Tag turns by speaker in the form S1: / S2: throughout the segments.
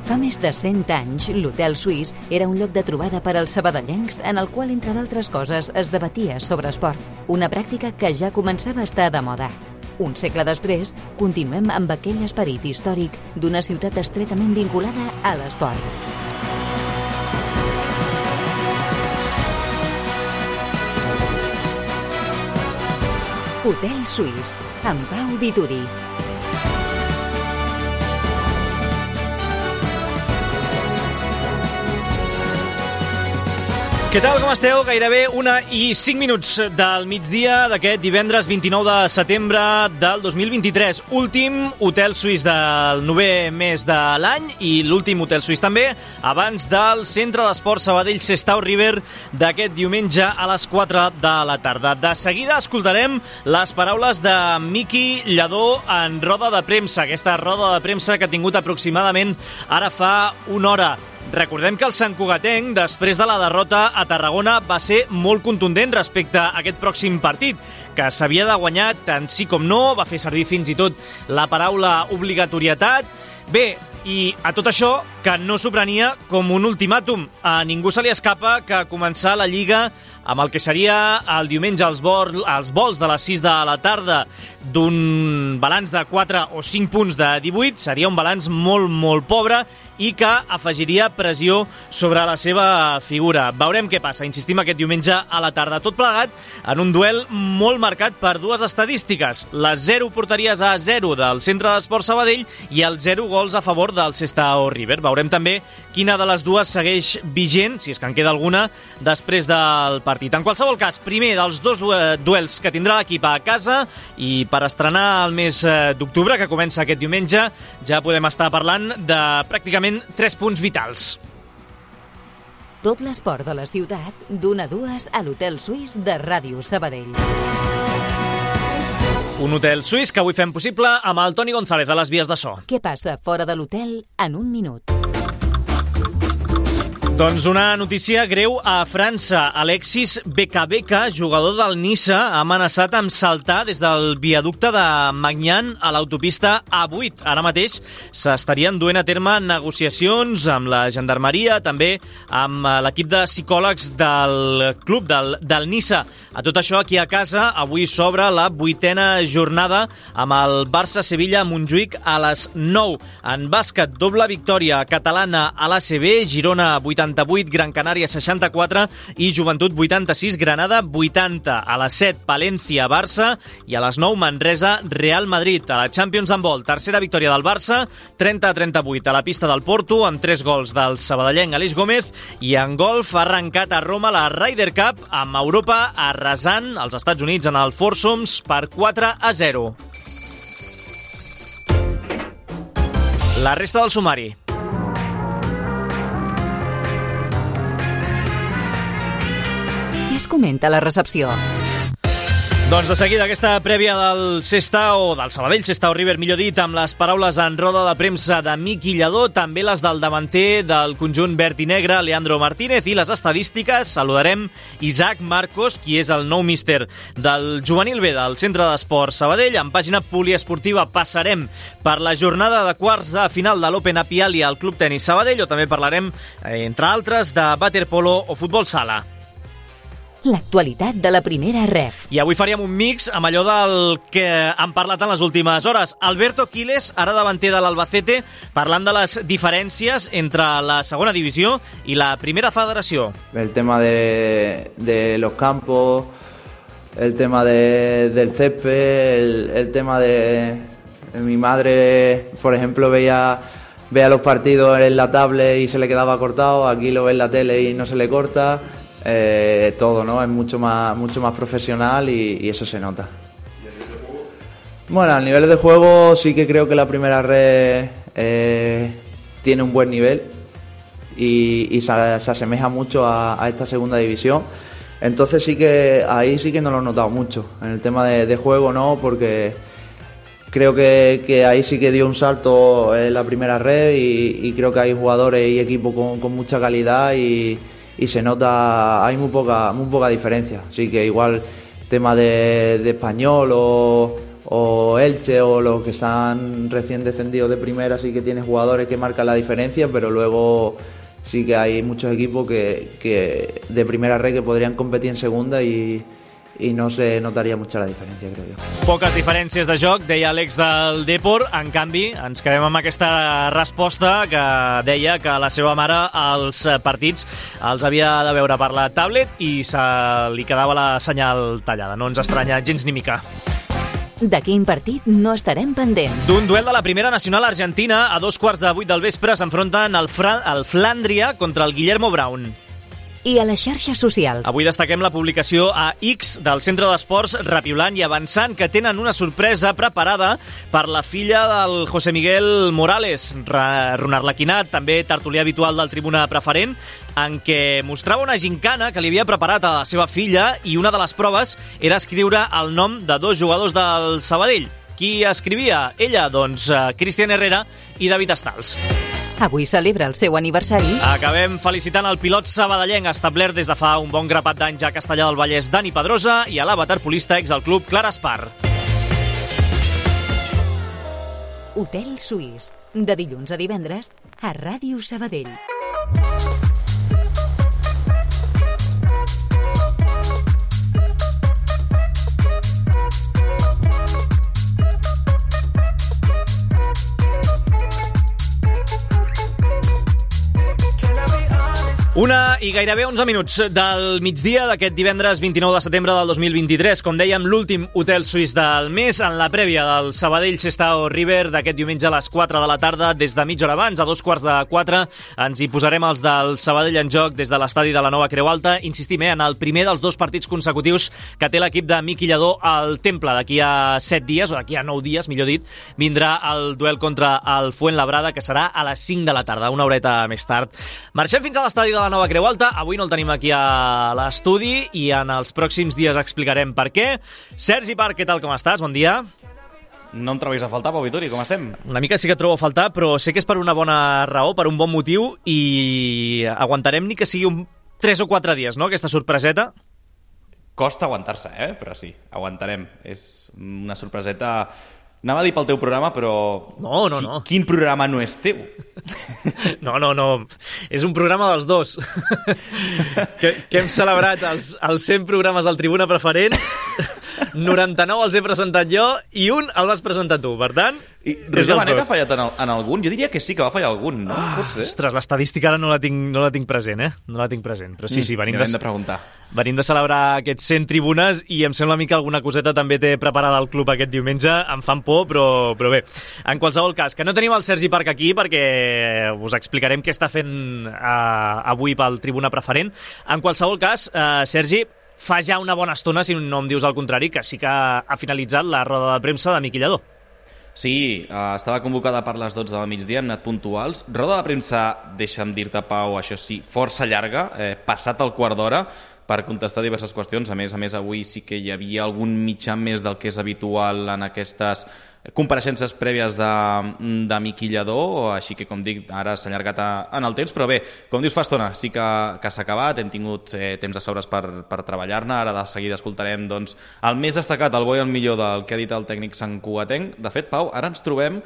S1: Fa més de 100 anys, l'Hotel Suís era un lloc de trobada per als sabadellencs en el qual, entre d'altres coses, es debatia sobre esport, una pràctica que ja començava a estar de moda. Un segle després, continuem amb aquell esperit històric d'una ciutat estretament vinculada a l'esport. Hotel Suís, amb Pau Vituri.
S2: Què tal, com esteu? Gairebé 1:05 del migdia d'aquest divendres 29 de setembre del 2023. Últim Hotel Suís del 9è mes de l'any i l'últim Hotel Suís també abans del Centre d'Esport Sabadell Sestao River d'aquest diumenge a les 4 de la tarda. De seguida escoltarem les paraules de Miqui Lladó en roda de premsa, aquesta roda de premsa que ha tingut aproximadament ara fa una hora. Recordem que el santcugatenc, després de la derrota a Tarragona, va ser molt contundent respecte a aquest pròxim partit, que s'havia de guanyar tant sí com no, va fer servir fins i tot la paraula obligatorietat. Bé, i a tot això, que no s'ho prenia com un ultimàtum. A ningú se li escapa que començar la Lliga amb el que seria el diumenge els vols de les 6 de la tarda d'un balanç de 4 o 5 punts de 18 seria un balanç molt, molt pobre i que afegiria pressió sobre la seva figura. Veurem què passa, insistim, aquest diumenge a la tarda. Tot plegat en un duel molt marcat per dues estadístiques. Les 0 porteries a 0 del Centre d'Esport Sabadell i els 0 gols a favor del Sestao River. Veurem també quina de les dues segueix vigent, si és que en queda alguna, després del partit. En qualsevol cas, primer dels dos duels que tindrà l'equip a casa i per estrenar el mes d'octubre, que comença aquest diumenge, ja podem estar parlant de pràcticament 3 punts vitals.
S1: Tot l'esport de la ciutat, d'1 a 2 a l'Hotel Suís de Ràdio Sabadell.
S2: Un Hotel Suís que avui fem possible amb el Toni González a les vies de so.
S1: Què passa fora de l'hotel en un minut?
S2: Doncs una notícia greu a França. Alexis Beka, jugador del Niça, ha amenaçat amb saltar des del viaducte de Magnan a l'autopista A8. Ara mateix s'estarien duent a terme negociacions amb la gendarmeria, també amb l'equip de psicòlegs del club del Niça. A tot això, aquí a casa, avui s'obre la 8a jornada amb el Barça-Sevilla-Montjuïc a les 9. En bàsquet, doble victòria catalana a l'ACB, Girona 88, Gran Canària 64 i Joventut 86, Granada 80. A les 7, Palència-Barça i a les 9, Manresa-Real Madrid. A la Champions Handball, tercera victòria del Barça, 30-38 a la pista del Porto, amb 3 gols del sabadellenc Aleix Gómez, i en golf ha arrencat a Roma la Ryder Cup amb Europa arrasant als Estats Units en el Foursomes per 4-0. La resta del sumari.
S1: Es comenta a la recepció.
S2: Doncs de seguida aquesta prèvia del Sabadell Sestao River, millor dit, amb les paraules en roda de premsa de Miqui Lladó, també les del davanter del conjunt verd i negre, Leandro Martínez, i les estadístiques. Saludarem Isaac Marcos, qui és el nou míster del juvenil B del Centre d'Esport Sabadell. En pàgina poliesportiva passarem per la jornada de quarts de final de l'Open Apialia al Club Tenis Sabadell, o també parlarem, entre altres, de waterpolo o futbol sala.
S1: L'actualitat de la primera ref.
S2: I avui faríem un mix amb allò del que han parlat en les últimes hores. Alberto Quiles, ara davanter de l'Albacete, parlant de les diferències entre la segona divisió i la primera federació.
S3: El tema de los campos, el tema del césped, el tema de mi madre, por ejemplo, veía los partidos en la tablet y se le quedaba cortado, aquí lo ve en la tele y no se le corta. Todo, ¿no? Es mucho más profesional y eso se nota. ¿Y a nivel de juego? Bueno, a nivel de juego sí que creo que la primera red tiene un buen nivel y se asemeja mucho a esta segunda división. Entonces ahí sí que no lo he notado mucho. En el tema de juego no, porque creo que ahí sí que dio un salto en la primera red y creo que hay jugadores y equipos con mucha calidad y se nota, hay muy poca diferencia. Así que igual tema de español o o Elche o los que están recién descendidos de primera, sí que tiene jugadores que marcan la diferencia, pero luego sí que hay muchos equipos que de primera red que podrían competir en segunda y no se notaria mucha la diferència, crec jo.
S2: Poques diferències de joc, deia l'ex del Depor. En canvi, ens quedem amb aquesta resposta que deia que la seva mare els partits els havia de veure per la tablet i se li quedava la senyal tallada. No ens estranya gens ni mica.
S1: De quin partit no estarem pendents?
S2: D'un duel de la primera nacional argentina, a 7:45 del vespre s'enfronten el Flandria contra el Guillermo Brown.
S1: I a les xarxes socials.
S2: Avui destaquem la publicació a X del Centre d'Esports Repiolant i Avançant, que tenen una sorpresa preparada per la filla del José Miguel Morales, runarlaquinat, també tertulià habitual del Tribuna Preferent, en què mostrava una gincana que li havia preparat a la seva filla i una de les proves era escriure el nom de 2 jugadors del Sabadell. Qui escrivia? Ella, doncs, Cristian Herrera i David Stals.
S1: Avui celebra el seu aniversari.
S2: Acabem felicitant el pilot sabadellenc establert des de fa un bon grapat d'anys a Castellà del Vallès, Dani Pedrosa, i a la waterpolista ex del club, Clara Espar.
S1: Hotel Suís, de dilluns a divendres, a Ràdio Sabadell.
S2: Una i gairebé 11 minuts del migdia d'aquest divendres 29 de setembre del 2023. Com dèiem, l'últim hotel suís del mes en la prèvia del Sabadell Sestao River d'aquest diumenge a les 4 de la tarda. Des de mitja hora abans, a 3:45, ens hi posarem els del Sabadell en joc des de l'estadi de la Nova Creu Alta. Insistim, en el primer dels 2 partits consecutius que té l'equip de Miqui Lladó al Temple. D'aquí a 7 dies, o d'aquí a 9 dies, millor dit, vindrà el duel contra el Fuenlabrada, que serà a les 5 de la tarda, una horeta més tard. Marxem fins a l'estadi de la Nova Creu Alta. Avui no el tenim aquí a l'estudi i en els pròxims dies explicarem per què. Sergi Parc, què tal, com estàs? Bon dia.
S4: No em trobis a faltar, Pau Vituri, com estem?
S2: Una mica sí que et trobo a faltar, però sé que és per una bona raó, per un bon motiu, i aguantarem ni que sigui 3 o 4 dies, no?, aquesta sorpreseta.
S4: Costa aguantar-se, però sí, aguantarem. És una sorpreseta... Anava a dir pel teu programa, però...
S2: No.
S4: Quin programa no és teu?
S2: No. És un programa dels dos. que hem celebrat els 100 programes del Tribuna Preferent, 99 els he presentat jo i un el vas presentar tu, per tant...
S4: I Roger Benet ha fallat en algun? Jo diria que sí que va fallar algun, no? Potser.
S2: Ostres, l'estadística ara no la tinc present, No la tinc present, però sí, venim
S4: de preguntar.
S2: Venim de celebrar aquests 100 tribunes i em sembla a mi que alguna coseta també té preparada el club aquest diumenge. Em fan por, però bé. En qualsevol cas, que no tenim el Sergi Parc aquí perquè us explicarem què està fent avui pel Tribuna Preferent. En qualsevol cas, Sergi, fa ja una bona estona, si no em dius el contrari, que sí que ha finalitzat la roda de premsa de Miqui Lladó.
S4: Sí, estava convocada per les 12 del migdia, hem anat puntuals. Roda de premsa, deixa'm dir-te, Pau, això sí, força llarga, passat el quart d'hora, per contestar diverses qüestions. A més, avui sí que hi havia algun mitjà més del que és habitual en aquestes compareixences prèvies de Miqui Lladó, així que, com dic, ara s'ha allargat en el temps, però bé, com dius, fa estona, sí que s'ha acabat, hem tingut temps de sobres per treballar-ne. Ara de seguida escoltarem doncs, el més destacat, el bo i el millor del que ha dit el tècnic santcugatenc. De fet, Pau, ara ens trobem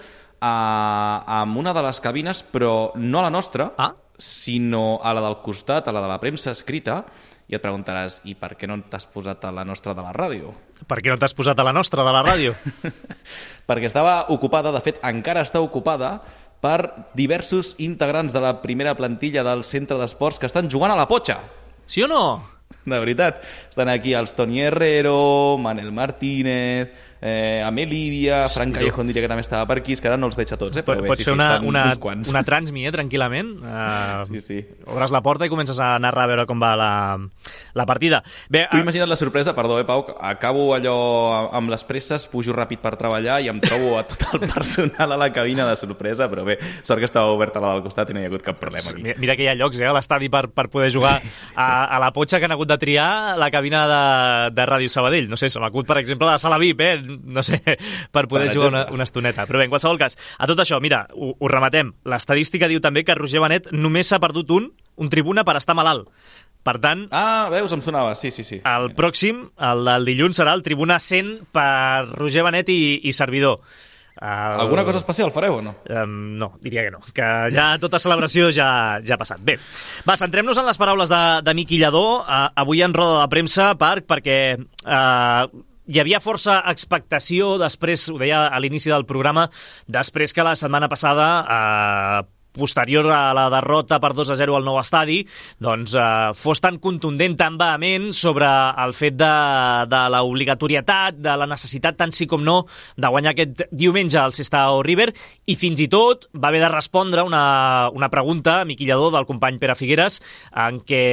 S4: amb una de les cabines, però no a la nostra, sinó a la del costat, a la de la premsa escrita, i et preguntaràs, i per què no t'has posat a la nostra de la ràdio?
S2: Per què no t'has posat a la nostra de la ràdio?
S4: Perquè estava ocupada, de fet, encara està ocupada per diversos integrants de la primera plantilla del Centre d'Esports que estan jugant a la potxa.
S2: Sí o no?
S4: De veritat. Estan aquí els Toni Herrero, Manel Martínez, Amelívia, Frank Callejón diria que també estava per aquí, és que ara no els veig a tots, però bé,
S2: pots
S4: sí,
S2: fer
S4: una
S2: transmi, tranquil·lament.
S4: Sí.
S2: Obres la porta i comences a narrar a veure com va la partida. Bé,
S4: tu imagina't la sorpresa, perdó, Pau, acabo allò amb les presses, pujo ràpid per treballar i em trobo a tot el personal a la cabina de sorpresa, però bé, sort que estava oberta la del costat i no hi ha hagut cap problema aquí.
S2: Mira que hi ha llocs a l'estadi per poder jugar a la potxa, que han hagut de triar la cabina de Ràdio Sabadell. No sé, se m'acut, per exemple, la sala VIP, no sé, per poder jugar una estoneta. Però bé, en qualsevol cas, a tot això, mira, ho rematem. L'estadística diu també que Roger Benet només s'ha perdut un tribuna per estar malalt. Per tant...
S4: Veus, em sonava, sí.
S2: El pròxim, el del dilluns, serà el Tribuna 100 per Roger Benet i servidor.
S4: Alguna cosa especial fareu o no?
S2: No, diria que no, que ja tota celebració ja ha passat. Bé, va, centrem-nos en les paraules de Miqui Lladó avui en roda de premsa, perquè hi havia força expectació després, ho deia a l'inici del programa, després que la setmana passada posterior a la derrota per 2-0 al nou estadi, doncs fos tan contundent, tan vehement sobre el fet de l'obligatorietat, de la necessitat tant sí com no de guanyar aquest diumenge al Sestao River, i fins i tot va haver de respondre una pregunta a Miqui Lladó del company Pere Figueres en què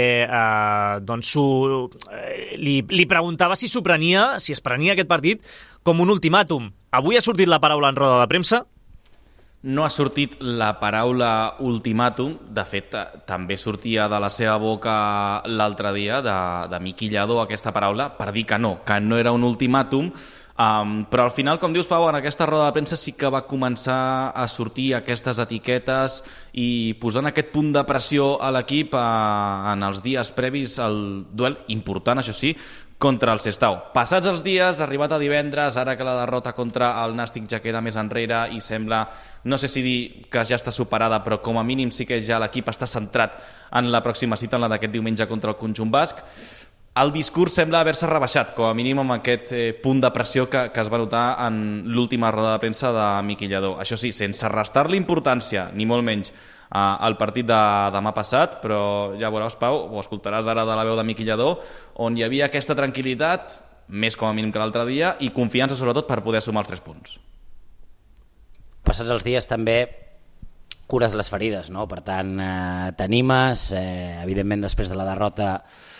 S2: li preguntava si es prenia aquest partit com un ultimàtum. Avui ha sortit la paraula en roda de premsa.
S4: No ha sortit la paraula ultimàtum, de fet també sortia de la seva boca l'altre dia de Miqui Lladó aquesta paraula per dir que no era un ultimàtum, però al final, com dius Pau, en aquesta roda de premsa sí que va començar a sortir aquestes etiquetes i posant aquest punt de pressió a l'equip en els dies previs al duel important, això sí, contra el Sestao. Passats els dies, arribat a divendres, ara que la derrota contra el Nàstic ja queda més enrere i sembla, no sé si dir que ja està superada, però com a mínim sí que ja l'equip està centrat en la pròxima cita, en la d'aquest diumenge contra el conjunt basc, el discurs sembla haver-se rebaixat, com a mínim amb aquest punt de pressió que es va notar en l'última roda de premsa de Miqui Lladó. Això sí, sense restar-li importància, ni molt menys, al partit de demà passat, però ja veuràs, Pau, o escoltaràs ara de la veu de Miqui Lladó, on hi havia aquesta tranquil·litat, més com a mínim que l'altre dia, i confiança sobretot per poder sumar els 3 punts.
S5: Passats els dies també cures les ferides, no? Per tant, t'animes, evidentment després de la derrota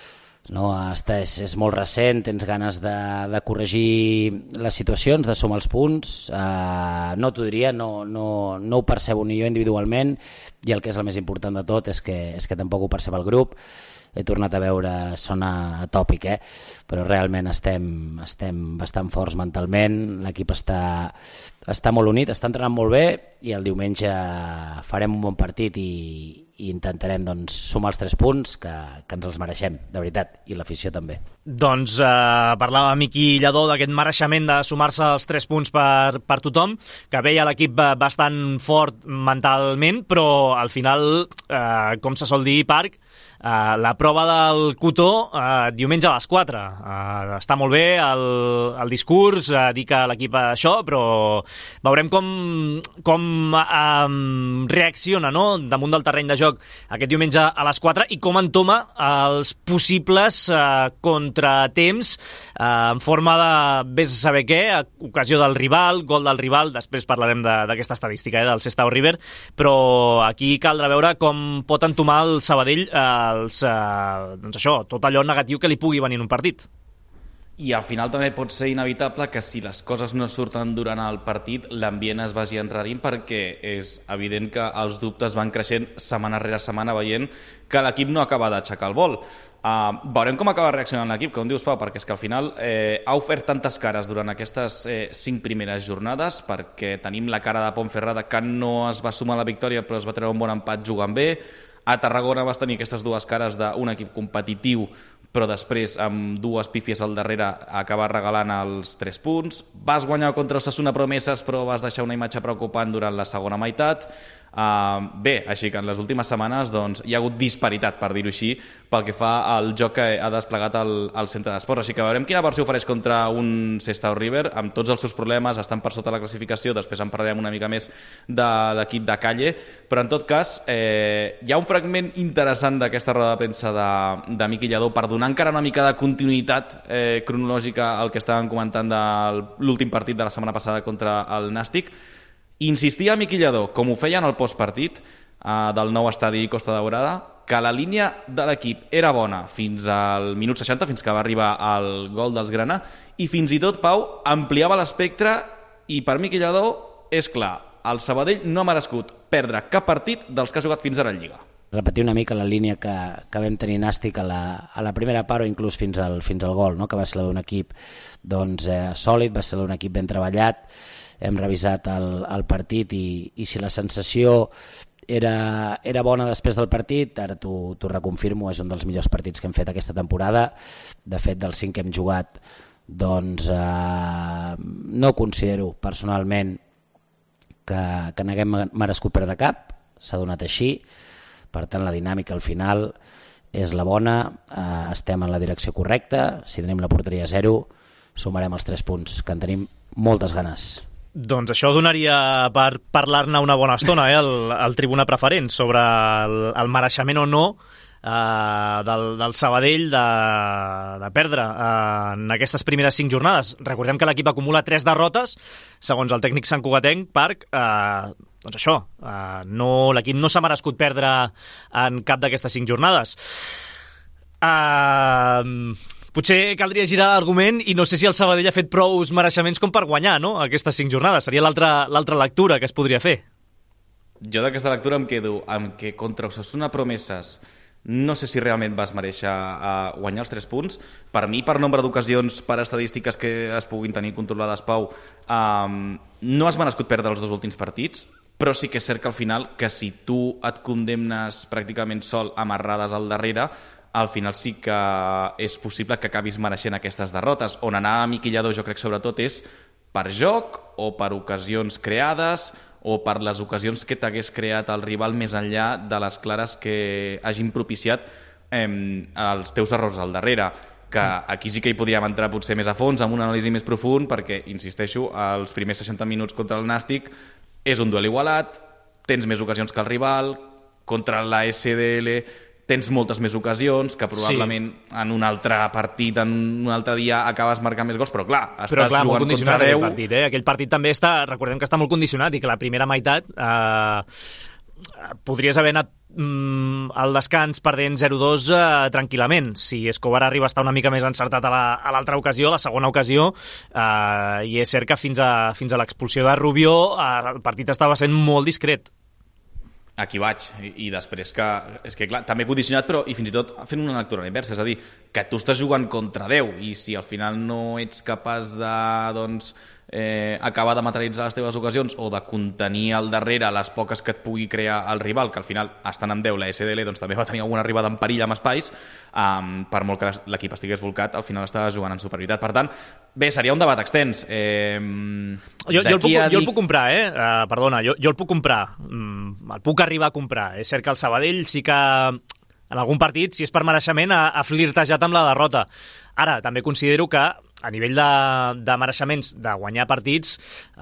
S5: és molt recent, tens ganes de corregir les situacions, de sumar els punts, no t'ho diria, no ho percebo ni jo individualment, i el que és el més important de tot és que tampoc ho percep el grup. He tornat a veure, sona atòpic, però realment estem bastant forts mentalment, l'equip està molt unit, està entrenant molt bé, i el diumenge farem un bon partit i intentarem sumar els 3 punts que ens els mereixem, de veritat, i l'afició també.
S2: Doncs parlava Miqui Lladó d'aquest mereixement de sumar-se els 3 punts per tothom, que veia l'equip bastant fort mentalment, però al final, com se sol dir, Parc, la prova del cotó diumenge a les 4. Està molt bé el discurs, dir que l'equip això, però veurem com reacciona, no?, damunt del terreny de joc aquest diumenge a les 4 i com entoma els possibles contratemps en forma de vés a saber què, ocasió del rival, gol del rival, després parlarem d'aquesta estadística del Sestao River, però aquí caldrà veure com pot entomar el Sabadell tot allò negatiu que li pugui venir en un partit.
S4: I al final també pot ser inevitable que si les coses no surten durant el partit l'ambient es vagi enrarint, perquè és evident que els dubtes van creixent setmana rere setmana veient que l'equip no acaba d'aixecar el vol. Veurem com acaba reaccionant l'equip, com dius, Pau, perquè és que al final ha ofert tantes cares durant aquestes 5 primeres jornades, perquè tenim la cara de Ponferrada que no es va sumar a la victòria però es va treure un bon empat jugant bé. A Tarragona vas tenir aquestes dues cares d'un equip competitiu però després amb 2 pífies al darrere acabar regalant els 3 punts. Vas guanyar contra Osasuna Promeses, però vas deixar una imatge preocupant durant la segona meitat. Bé, així que en les últimes setmanes hi ha hagut disparitat, per dir-ho així, pel que fa al joc que ha desplegat el centre d'esports. Així que veurem quina versió ofereix contra un Sestao River, amb tots els seus problemes, estan per sota la classificació, després en parlarem una mica més de l'equip de Calle, però en tot cas hi ha un fragment interessant d'aquesta roda de premsa de Miqui Lladó per donar encara una mica de continuïtat cronològica al que estàvem comentant de l'últim partit de la setmana passada contra el Nàstic. Insistia Miqui Lladó, com ho feia en el postpartit del nou estadi Costa Daurada, que la línia de l'equip era bona fins al minut 60, fins que va arribar el gol dels Grana, i fins i tot, Pau, ampliava l'espectre, i per Miqui Lladó és clar, el Sabadell no ha merescut perdre cap partit dels que ha jugat fins ara en Lliga.
S5: Repetir una mica la línia que vam tenir Nàstic a la primera part o inclús fins al gol, no? Que va ser la d'un equip sòlid, va ser la d'un equip ben treballat. Hem revisat el partit i si la sensació era bona després del partit, ara t'ho reconfirmo, és un dels millors partits que hem fet aquesta temporada. De fet, dels 5 que hem jugat, doncs no considero personalment que n'haguem merescut perdre cap, s'ha donat així, per tant la dinàmica al final és la bona, estem en la direcció correcta, si tenim la porteria a 0 sumarem els 3 punts, que en tenim moltes ganes.
S2: Doncs això donaria per parlar-ne una bona estona, el tribuna preferent, sobre el mereixement o no del Sabadell de perdre en aquestes primeres 5 jornades. Recordem que l'equip acumula 3 derrotes, segons el tècnic santcugatenc, doncs això, l'equip no s'ha merescut perdre en cap d'aquestes 5 jornades. Potser caldria girar l'argument i no sé si el Sabadell ha fet prous mereixements com per guanyar, no?, aquestes 5 jornades. Seria l'altra lectura que es podria fer.
S4: Jo d'aquesta lectura em quedo amb que contra Osasuna Promeses no sé si realment vas mereixer guanyar els 3 punts. Per mi, per nombre d'ocasions, per estadístiques que es puguin tenir controlades, Pau, no has merescut perdre els 2 últims partits, però sí que és cert que al final, que si tu et condemnes pràcticament sol amarrades al darrere, al final sí que és possible que acabis mereixent aquestes derrotes. On anar a Miquillador, jo crec, sobretot, és per joc o per ocasions creades o per les ocasions que t'hagués creat el rival més enllà de les clares que hagin propiciat els teus errors al darrere, que aquí sí que hi podríem entrar potser més a fons, amb un anàlisi més profund, perquè, insisteixo, els primers 60 minuts contra el Nàstic és un duel igualat, tens més ocasions que el rival, contra la SDL tens moltes més ocasions, que probablement en un altre partit, en un altre dia, acabes marcant més gols, però clar, estàs jugant contra 10...
S2: Aquell partit, Aquell partit també recordem que està molt condicionat i que la primera meitat podries haver anat al descans perdent 0-2 tranquil·lament. Si Escobar arriba a estar una mica més encertat a l'altra ocasió, la segona ocasió, i és cert que fins a l'expulsió de Rubió el partit estava sent molt discret.
S4: Aquí vaig, i després és que clar, també condicionat, però i fins i tot fent una lectura inversa, és a dir, que tu estàs jugant contra 10 i si al final no ets capaç de, doncs, acabar de materialitzar les teves ocasions o de contenir al darrere les poques que et pugui crear el rival, que al final estan amb 10, la SDL doncs, també va tenir alguna arribada en perill amb espais, per molt que l'equip estigués volcat, al final estava jugant en superioritat. Per tant, bé, seria un debat extens.
S2: Jo el puc comprar, perdona, jo el puc comprar, el puc arribar a comprar. És cert que el Sabadell sí que en algun partit, si és per mereixement, ha flirtejat amb la derrota. Ara, també considero que a nivell de mereixements de guanyar partits,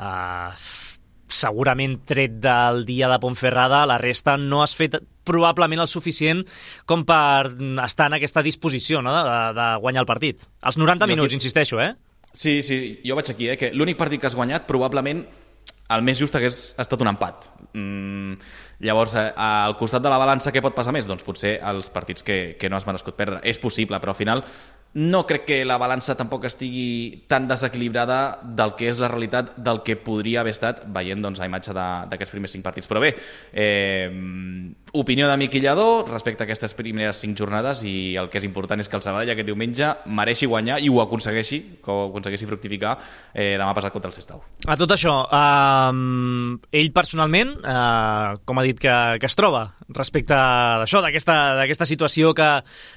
S2: segurament tret del dia de Ponferrada, la resta no has fet probablement el suficient com per estar en aquesta disposició, no?, de guanyar el partit. Els 90 minuts, insisteixo,
S4: Sí, jo vaig aquí, que l'únic partit que has guanyat probablement el més just hagués estat un empat. Llavors, al costat de la balança, què pot passar més? Doncs potser els partits que no has merescut perdre. És possible, però al final no crec que la balança tampoc estigui tan desequilibrada del que és la realitat del que podria haver estat veient, doncs, la imatge d'aquests primers 5 partits. Però bé, opinió de Miquillador respecte a aquestes primeres 5 jornades, i el que és important és que el Sabadell aquest diumenge mereixi guanyar i ho aconsegueixi, que ho aconsegueixi fructificar demà passat contra el Sestao.
S2: A tot això, ell personalment, com ha dit que es troba respecte d'això, d'aquesta situació que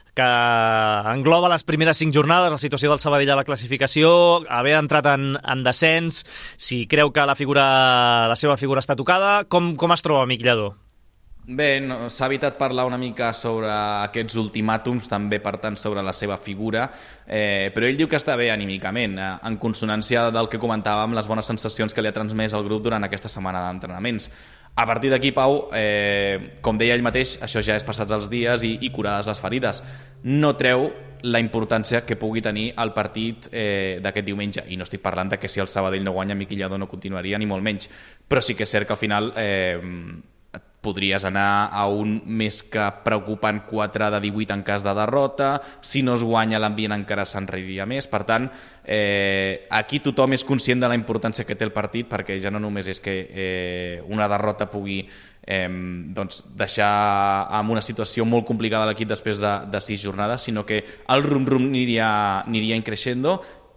S2: engloba les primeres 5 jornades, la situació del Sabadell a la classificació, haver entrat en descens, si creu que la seva figura està tocada, com es troba Miquillador?
S4: Bé, s'ha evitat parlar una mica sobre aquests ultimàtums, també per tant sobre la seva figura, però ell diu que està bé anímicament, en consonància del que comentàvem, les bones sensacions que li ha transmès el grup durant aquesta setmana d'entrenaments. A partir d'aquí, Pau, com deia ell mateix, això ja és passats els dies i curades les ferides. No treu la importància que pugui tenir el partit d'aquest diumenge. I no estic parlant de que si el Sabadell no guanya, Miquillador no continuaria, ni molt menys. Però sí que és cert que al final podries anar a un més que preocupant 4 de 18 en cas de derrota. Si no es guanya, l'ambient encara s'enrairia més. Per tant, aquí tothom és conscient de la importància que té el partit, perquè ja no només és que una derrota pugui doncs deixar en una situació molt complicada l'equip després de 6 jornades, sinó que el rum-rum aniria increixendo,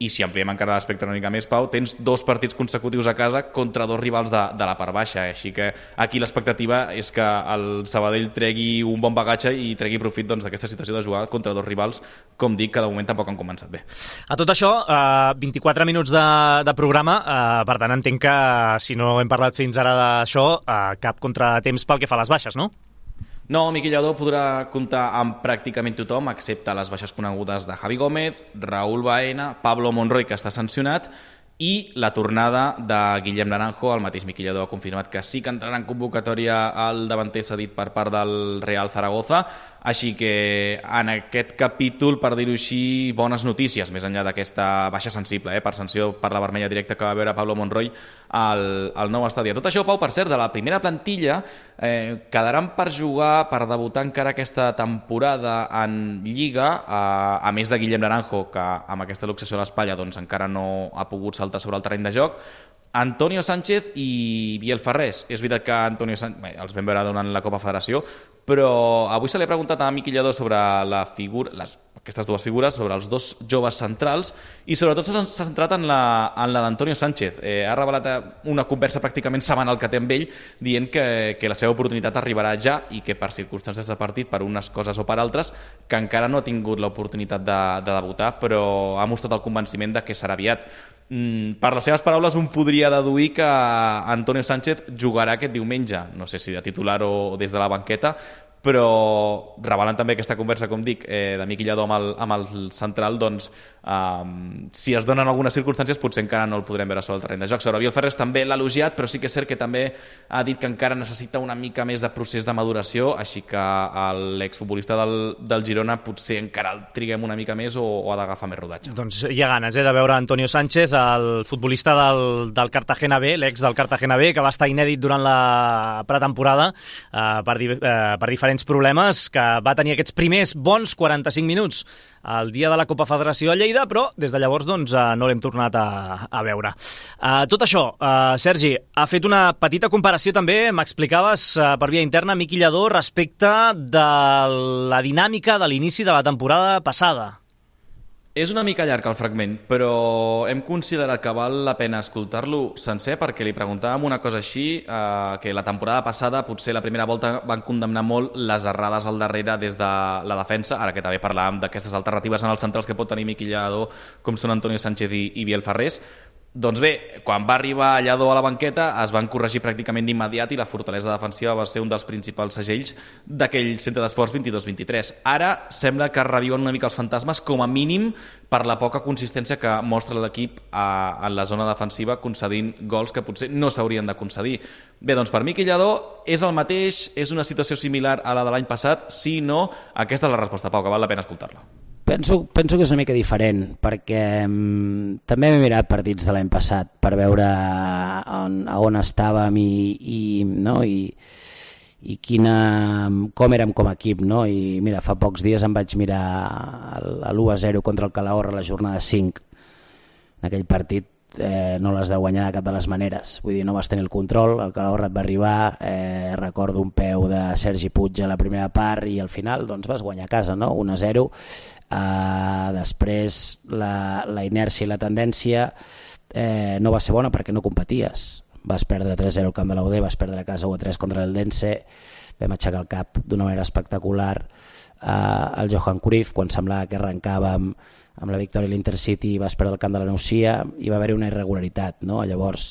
S4: i si ampliem encara l'espectre una mica més, Pau, tens 2 partits consecutius a casa contra 2 rivals de la part baixa, així que aquí l'expectativa és que el Sabadell tregui un bon bagatge i tregui profit d'aquesta situació de jugar contra 2 rivals, com dic, que de moment tampoc han començat bé.
S2: A tot això, 24 minuts de programa, per tant entenc que si no hem parlat fins ara d'això, cap contratemps pel que fa a les baixes, no?
S4: No, Miquel Lladó podrà comptar amb pràcticament tothom, excepte les baixes conegudes de Javi Gómez, Raúl Baena, Pablo Monroy, que està sancionat, i la tornada de Guillem Naranjo. El mateix Miquel Lladó ha confirmat que sí que entrarà en convocatòria al davanter cedit per part del Real Zaragoza, així que en aquest capítol, per dir-ho així, bones notícies, més enllà d'aquesta baixa sensible, per sanció per la vermella directa que va veure Pablo Monroy al nou estadi. Tot això, Pau, per cert, de la primera plantilla, quedaran per jugar, per debutar encara aquesta temporada en Lliga, a més de Guillem Naranjo, que amb aquesta luxació a l'espatlla doncs, encara no ha pogut saltar sobre el terreny de joc, Antonio Sánchez i Biel Ferrés. És veritat que Antonio Sánchez els vam veure durant la Copa Federació, però avui se li ha preguntat a Miquel Lladó sobre aquestes 2 figures, sobre els 2 joves centrals, i sobretot s'ha centrat en la d'Antonio Sánchez. Ha revelat una conversa pràcticament setmanal que té amb ell, dient que la seva oportunitat arribarà ja i que per circumstàncies de partit, per unes coses o per altres, que encara no ha tingut l'oportunitat de debutar, però ha mostrat el convenciment de que serà aviat. Per les seves paraules, un podria deduir que Antonio Sánchez jugarà aquest diumenge, no sé si de titular o des de la banqueta, però revelant també aquesta conversa, com dic, de Miquel Lladó amb el central, doncs si es donen algunes circumstàncies potser encara no el podrem veure sobre el terreny de joc. Sobre Biel Ferrés també l'ha elogiat, però sí que és cert que també ha dit que encara necessita una mica més de procés de maduració, així que l'exfutbolista del Girona potser encara el triguem una mica més o ha d'agafar més rodatge.
S2: Doncs hi ha ganes de veure Antonio Sánchez, el futbolista del Cartagena B, l'ex del Cartagena B, que va estar inèdit durant la pretemporada per diferents problemes, que va tenir aquests primers bons 45 minuts el dia de la Copa Federació a Lleida, però des de llavors doncs, no l'hem tornat a veure. Tot això, Sergi, ha fet una petita comparació també, m'explicaves per via interna, Miquel Lladó, respecte de la dinàmica de l'inici de la temporada passada.
S4: És una mica llarg el fragment, però hem considerat que val la pena escoltar-lo sencer perquè li preguntàvem una cosa així, que la temporada passada, potser la primera volta, van condemnar molt les errades al darrere des de la defensa, ara que també parlàvem d'aquestes alternatives en els centrals que pot tenir Miquel Lladó, com són Antonio Sánchez i Biel Ferrés. Doncs bé, quan va arribar Lladó a la banqueta es van corregir pràcticament d'immediat i la fortalesa defensiva va ser un dels principals segells d'aquell centre d'esports 22-23. Ara sembla que reviuen una mica els fantasmes, com a mínim per la poca consistència que mostra l'equip en la zona defensiva, concedint gols que potser no s'haurien de concedir. Bé, doncs per Miquel Lladó és el mateix, és una situació similar a la de l'any passat, si no, aquesta és la resposta, Pau, que val la pena escoltar-la.
S5: Penso que és una mica diferent, perquè també m'he mirat partits de l'any passat per veure on estàvem i com érem com a equip, no? I mira, fa pocs dies em vaig mirar l'1-0 contra el Calahorra a la jornada 5. En aquell partit no l'has de guanyar de cap de les maneres, vull dir, no vas tenir el control, el Calahorra et va arribar, recordo un peu de Sergi Puig a la primera part i al final doncs vas guanyar a casa, no? 1-0. Després la inèrcia i la tendència no va ser bona perquè no competies, vas perdre 3-0 al camp de l'UD, vas perdre a casa 1-3 contra l'Eldense, vam aixecar el cap d'una manera espectacular al Johan Cruyff quan semblava que arrencàvem amb la victòria a l'Intercity, vas perdre el camp de la Nucía i va haver-hi una irregularitat, no? Llavors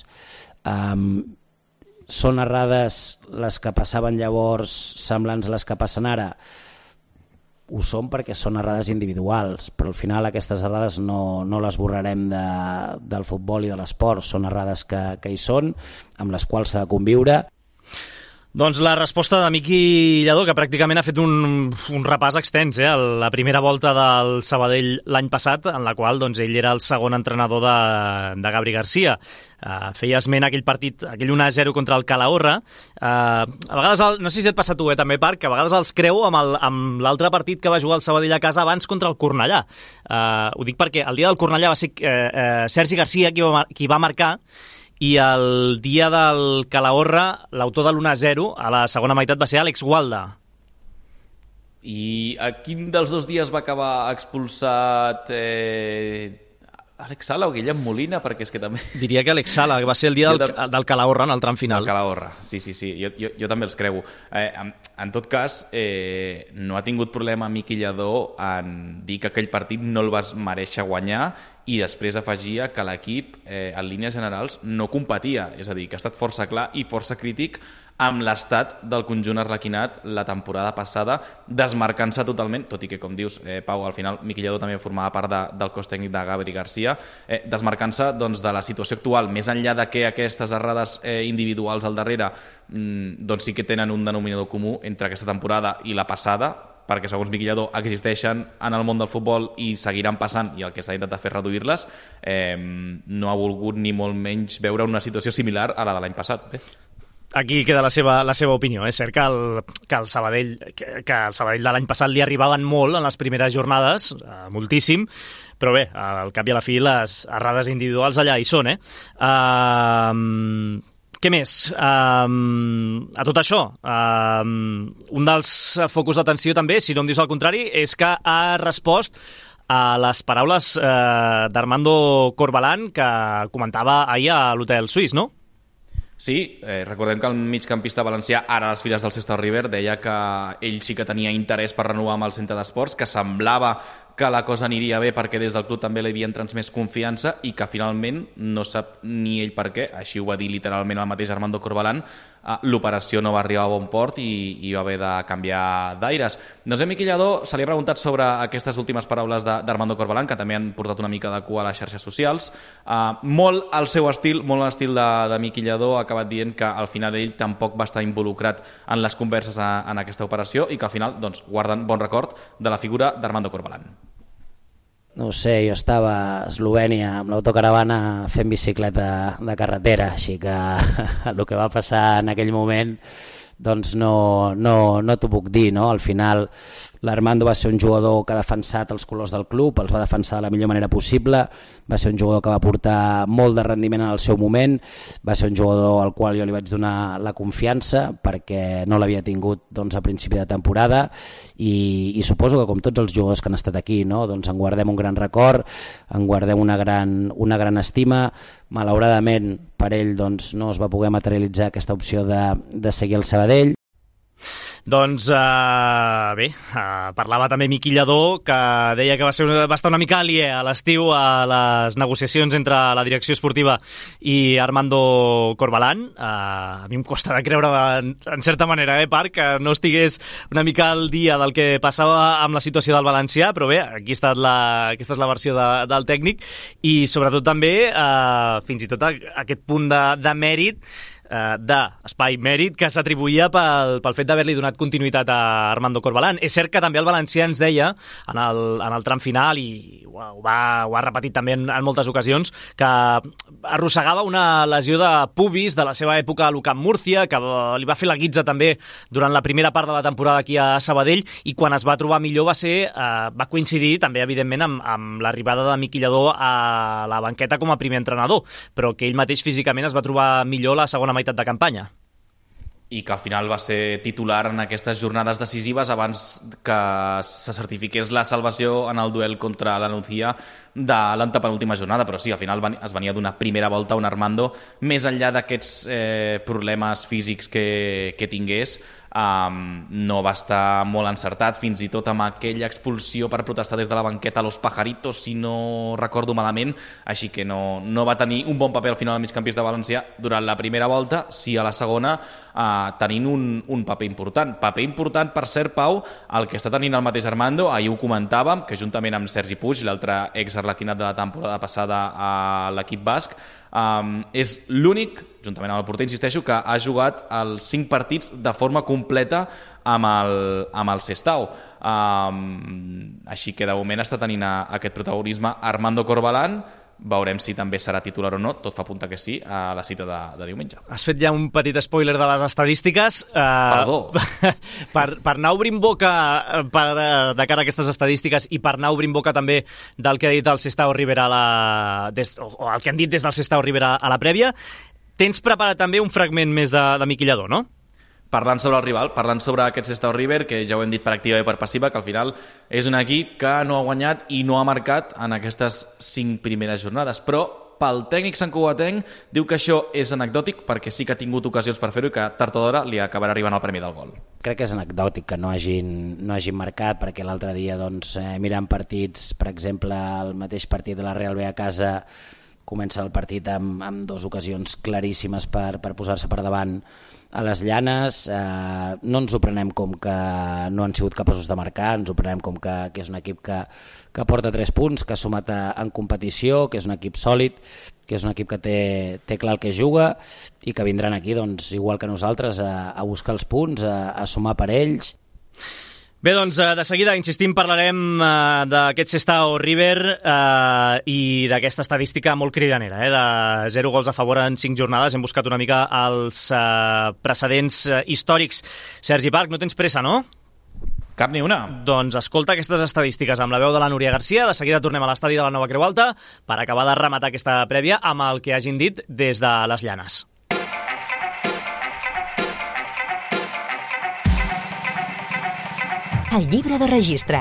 S5: són errades les que passaven llavors semblants a les que passen ara? Ho són perquè són errades individuals, però al final aquestes errades no les borrarem del futbol i de l'esport, són errades que hi són, amb les quals s'ha de conviure.
S2: Doncs la resposta de Miquel Lladó, que pràcticament ha fet un repàs extens, la primera volta del Sabadell l'any passat, en la qual doncs, ell era el segon entrenador de Gabri Garcia. Feia esment aquell partit, aquell 1-0 contra el Calahorra. A vegades, no sé si et passa a tu també, Parc, que a vegades els creu amb l'altre partit que va jugar el Sabadell a casa abans contra el Cornellà. Ho dic perquè el dia del Cornellà va ser Sergi Garcia qui va marcar, i el dia del Calahorra, l'autor de l'1-0, a la segona meitat va ser Àlex Gualda.
S4: I a quin dels dos dies va acabar expulsat Àlex Sala o Guillem Molina, perquè és que també...
S2: Diria que Àlex Sala, que va ser el dia del Calahorra en el tram final.
S4: El Calahorra, sí. Jo també els creu. En tot cas, no ha tingut problema Miqui Lladó en dir que aquell partit no el vas mereixer guanyar i després afegia que l'equip, en línies generals, no competia. És a dir, que ha estat força clar i força crític amb l'estat del conjunt arlequinat la temporada passada, desmarcant-se totalment, tot i que, com dius, Pau, al final Miqui Lladó també formava part del cos tècnic de Gabri Garcia, desmarcant-se doncs, de la situació actual, més enllà de que aquestes errades individuals al darrere doncs sí que tenen un denominador comú entre aquesta temporada i la passada, perquè segons Miqui Lladó existeixen en el món del futbol i seguiran passant, i el que s'ha intentat fer reduir-les, no ha volgut ni molt menys veure una situació similar a la de l'any passat.
S2: Aquí queda la seva opinió. És cert que el Sabadell de l'any passat li arribaven molt en les primeres jornades, moltíssim, però bé, al cap i a la fi les errades individuals allà hi són. Què més? A tot això, un dels focus d'atenció també, si no em dius el contrari, és que ha respost a les paraules d'Armando Corbalán que comentava ahir a l'Hotel Suís, no?
S4: Sí, recordem que el migcampista valencià, ara a les files del Sestao River, deia que ell sí que tenia interès per renovar amb el centre d'esports, que semblava que la cosa aniria bé perquè des del club també li havien transmès confiança i que finalment no sap ni ell per què, així ho va dir literalment el mateix Armando Corbalán, l'operació no va arribar a bon port i va haver de canviar d'aires. Doncs a Miqui Lladó se li ha preguntat sobre aquestes últimes paraules d'Armando Corbalán, que també han portat una mica de cua a les xarxes socials. Molt al seu estil, molt a l'estil de Miqui Lladó, ha acabat dient que al final ell tampoc va estar involucrat en les converses en aquesta operació i que al final doncs, guarden bon record de la figura d'Armando Corbalán.
S5: No ho sé, jo estava a Eslovènia amb l'autocaravana fent bicicleta de carretera, així que el que va passar en aquell moment doncs no t'ho puc dir, no? Al final l'Armando va ser un jugador que ha defensat els colors del club, els va defensar de la millor manera possible, va ser un jugador que va portar molt de rendiment en el seu moment, va ser un jugador al qual jo li vaig donar la confiança perquè no l'havia tingut doncs, a principi de temporada i suposo que com tots els jugadors que han estat aquí, no? Doncs en guardem un gran record, en guardem una gran estima. Malauradament per ell doncs, no es va poder materialitzar aquesta opció de seguir el Sabadell.
S2: Doncs bé, parlava també Miqui Lladó, que deia que va estar una mica aliè a l'estiu a les negociacions entre la direcció esportiva i Armando Corbalán. A mi em costa de creure, en certa manera, Parc, que no estigués una mica al dia del que passava amb la situació del valencià, però bé, aquesta és la versió del tècnic i sobretot també fins i tot aquest punt de mèrit, d'espai mèrit que s'atribuïa pel fet d'haver-li donat continuïtat a Armando Corbalán. És cert que també el valencià ens deia en el tram final, i ho ha repetit també en moltes ocasions, que arrossegava una lesió de pubis de la seva època a l'Ucamp Múrcia, que li va fer la guitza també durant la primera part de la temporada aquí a Sabadell, i quan es va trobar millor va coincidir també evidentment amb l'arribada de Miqui Lladó a la banqueta com a primer entrenador, però que ell mateix físicament es va trobar millor la segona meitat de campanya.
S4: I que al final va ser titular en aquestes jornades decisives abans que se certifiqués la salvació en el duel contra la Nucía de l'antepenúltima jornada, però sí, al final es venia d'una primera volta un Armando, més enllà d'aquests problemes físics que tingués, no va estar molt encertat, fins i tot amb aquella expulsió per protestar des de la banqueta a Los Pajaritos, si no recordo malament, així que no va tenir un bon paper al final al migcampista valencià durant la primera volta, sí a la segona tenint un paper important. Paper important, per cert, Pau, el que està tenint el mateix Armando, ahir ho comentàvem, que juntament amb Sergi Puig, l'altre ex-arlequinat de la temporada passada a l'equip basc, és l'únic, juntament amb el porter, insisteixo, que ha jugat els 5 partits de forma completa amb el Sestao. Així que de moment està tenint aquest protagonisme Armando Corbalán. Veurem si també serà titular o no, tot fa apuntar que sí, a la cita de diumenge.
S2: Has fet ja un petit spoiler de les estadístiques.
S4: Perdó.
S2: Per anar obrint boca de cara a aquestes estadístiques i per anar obrint boca també del que ha dit el Sestao River o el que han dit des del Sestao River a la prèvia, tens preparat també un fragment més de Miqui Lladó, no?
S4: parlant sobre el rival, parlant sobre aquest Sestao River, que ja ho hem dit per activa i per passiva, que al final és un equip que no ha guanyat i no ha marcat en aquestes 5 primeres jornades, però pel tècnic santcugatenc diu que això és anecdòtic perquè sí que ha tingut ocasions per fer-ho i que tard o d'hora li acabarà arribant el premi del gol.
S5: Crec que és anecdòtic que no hagin marcat, perquè l'altre dia mirant partits, per exemple el mateix partit de la Real B a casa, comença el partit amb 2 ocasions claríssimes per posar-se per davant a les Llanes. No ens ho prenem com que no han sigut capaços de marcar, ens ho prenem com que és un equip que porta 3 punts, que ha sumat en competició, que és un equip sòlid, que és un equip que té clar el que juga i que vindran aquí, igual que nosaltres, a buscar els punts, a sumar per ells.
S2: Bé, doncs, de seguida, insistim, parlarem d'aquest Sestao River i d'aquesta estadística molt cridanera, de 0 gols a favor en 5 jornades. Hem buscat una mica els precedents històrics. Sergi Parc, no tens pressa, no?
S4: Cap ni una.
S2: Doncs escolta aquestes estadístiques amb la veu de la Núria Garcia. De seguida tornem a l'estadi de la Nova Creu Alta per acabar de rematar aquesta prèvia amb el que hagin dit des de les Llanes.
S1: El llibre de registre.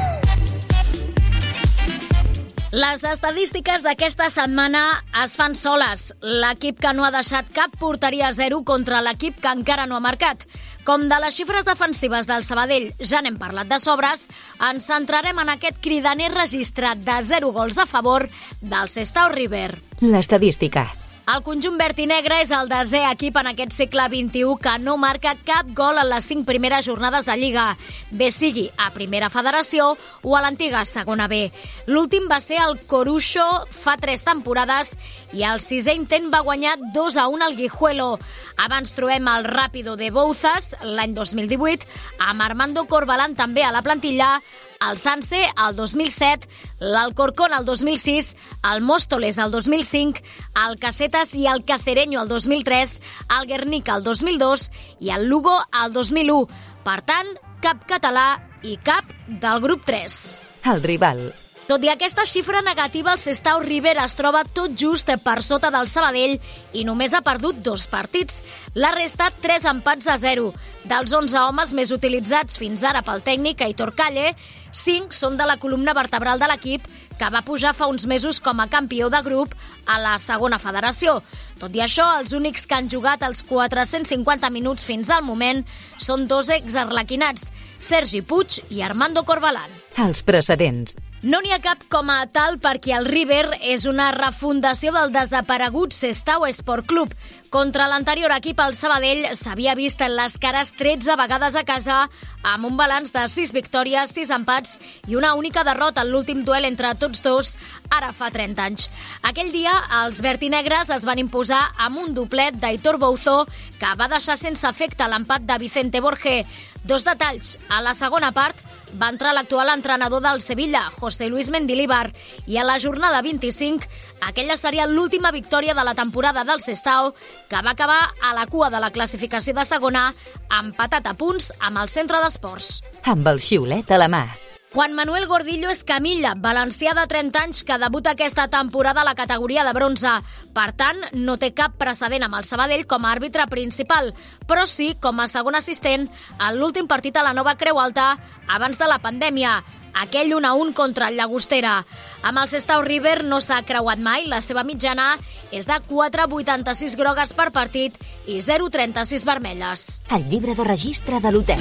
S6: Les estadístiques d'aquesta setmana es fan soles. L'equip que no ha deixat cap porteria a 0 contra l'equip que encara no ha marcat. Com de les xifres defensives del Sabadell ja n'hem parlat de sobres, ens centrarem en aquest cridaner registre de 0 gols a favor del Sestao River.
S1: L'estadística.
S6: El conjunt verd i negre és el 10è equip en aquest segle XXI que no marca cap gol en les 5 primeres jornades de Lliga, bé sigui a Primera Federació o a l'antiga Segona B. L'últim va ser el Coruxo fa 3 temporades i el 6è intent va guanyar 2-1 al Guijuelo. Abans trobem el Rápido de Bouzas l'any 2018, amb Armando Corbalán també a la plantilla, el Sanse el 2007, l'Alcorcón el 2006, el Móstoles el 2005, el Casetas i el Cacereño el 2003, el Guernica el 2002 i el Lugo el 2001. Per tant, cap català i cap del grup 3.
S1: El rival.
S6: Tot i aquesta xifra negativa, el Sestao River es troba tot just per sota del Sabadell i només ha perdut 2 partits. La resta, 3 empats a 0. Dels 11 homes més utilitzats fins ara pel tècnic Aitor Calle, 5 són de la columna vertebral de l'equip, que va pujar fa uns mesos com a campió de grup a la Segona Federació. Tot i això, els únics que han jugat els 450 minuts fins al moment són 2 exarlequinats, Sergi Puig i Armando Corbalán.
S1: Els precedents.
S6: No n'hi ha cap com a tal perquè el River és una refundació del desaparegut Sestao Sport Club. Contra l'anterior equip, el Sabadell s'havia vist en les cares 13 vegades a casa, amb un balanç de 6 victòries, 6 empats i una única derrota en l'últim duel entre tots dos, ara fa 30 anys. Aquell dia, els vertinegres es van imposar amb un doblet d'Aitor Bouzó, que va deixar sense efecte l'empat de Vicente Borge. 2 detalls. A la segona part va entrar l'actual entrenador del Sevilla, José Luis Mendilibar, i a la jornada 25, aquella seria l'última victòria de la temporada del Sestao, que va acabar a la cua de la classificació de segona, empatat a punts amb el centre d'esports.
S1: Amb el xiulet a la mà.
S6: Juan Manuel Gordillo Escamilla, valencià de 30 anys que debuta aquesta temporada a la categoria de bronze. Per tant, no té cap precedent amb el Sabadell com a àrbitre principal, però sí com a segon assistent en l'últim partit a la Nova Creu Alta abans de la pandèmia, aquell 1-1 contra el Llagostera. Amb el Sestao River no s'ha creuat mai, la seva mitjana és de 4,86 grogues per partit i 0,36 vermelles.
S1: El llibre de registre de l'hotel.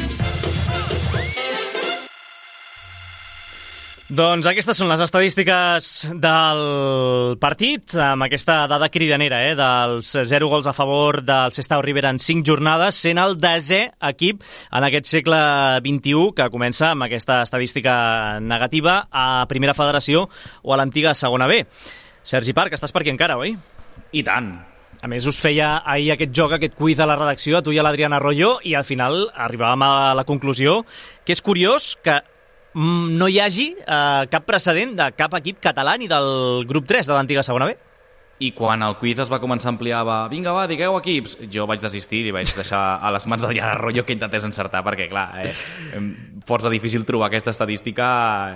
S2: Doncs aquestes són les estadístiques del partit, amb aquesta dada cridanera, dels 0 gols a favor del Sestao River en 5 jornades, sent el 10è equip en aquest segle XXI, que comença amb aquesta estadística negativa a Primera Federació o a l'antiga Segona B. Sergi Parc, estàs per aquí encara, oi?
S4: I tant.
S2: A més, us feia ahir aquest joc, aquest quiz a la redacció, a tu i a l'Adriana Arroyo, i al final arribàvem a la conclusió que és curiós que no hi hagi cap precedent de cap equip català ni del grup 3 de l'antiga Segona B.
S4: I quan el quiz es va començar a ampliar, vinga, digueu equips, jo vaig desistir i vaig deixar a les mans d'Adriana Arroyo que intentés encertar, perquè, clar, força difícil trobar aquesta estadística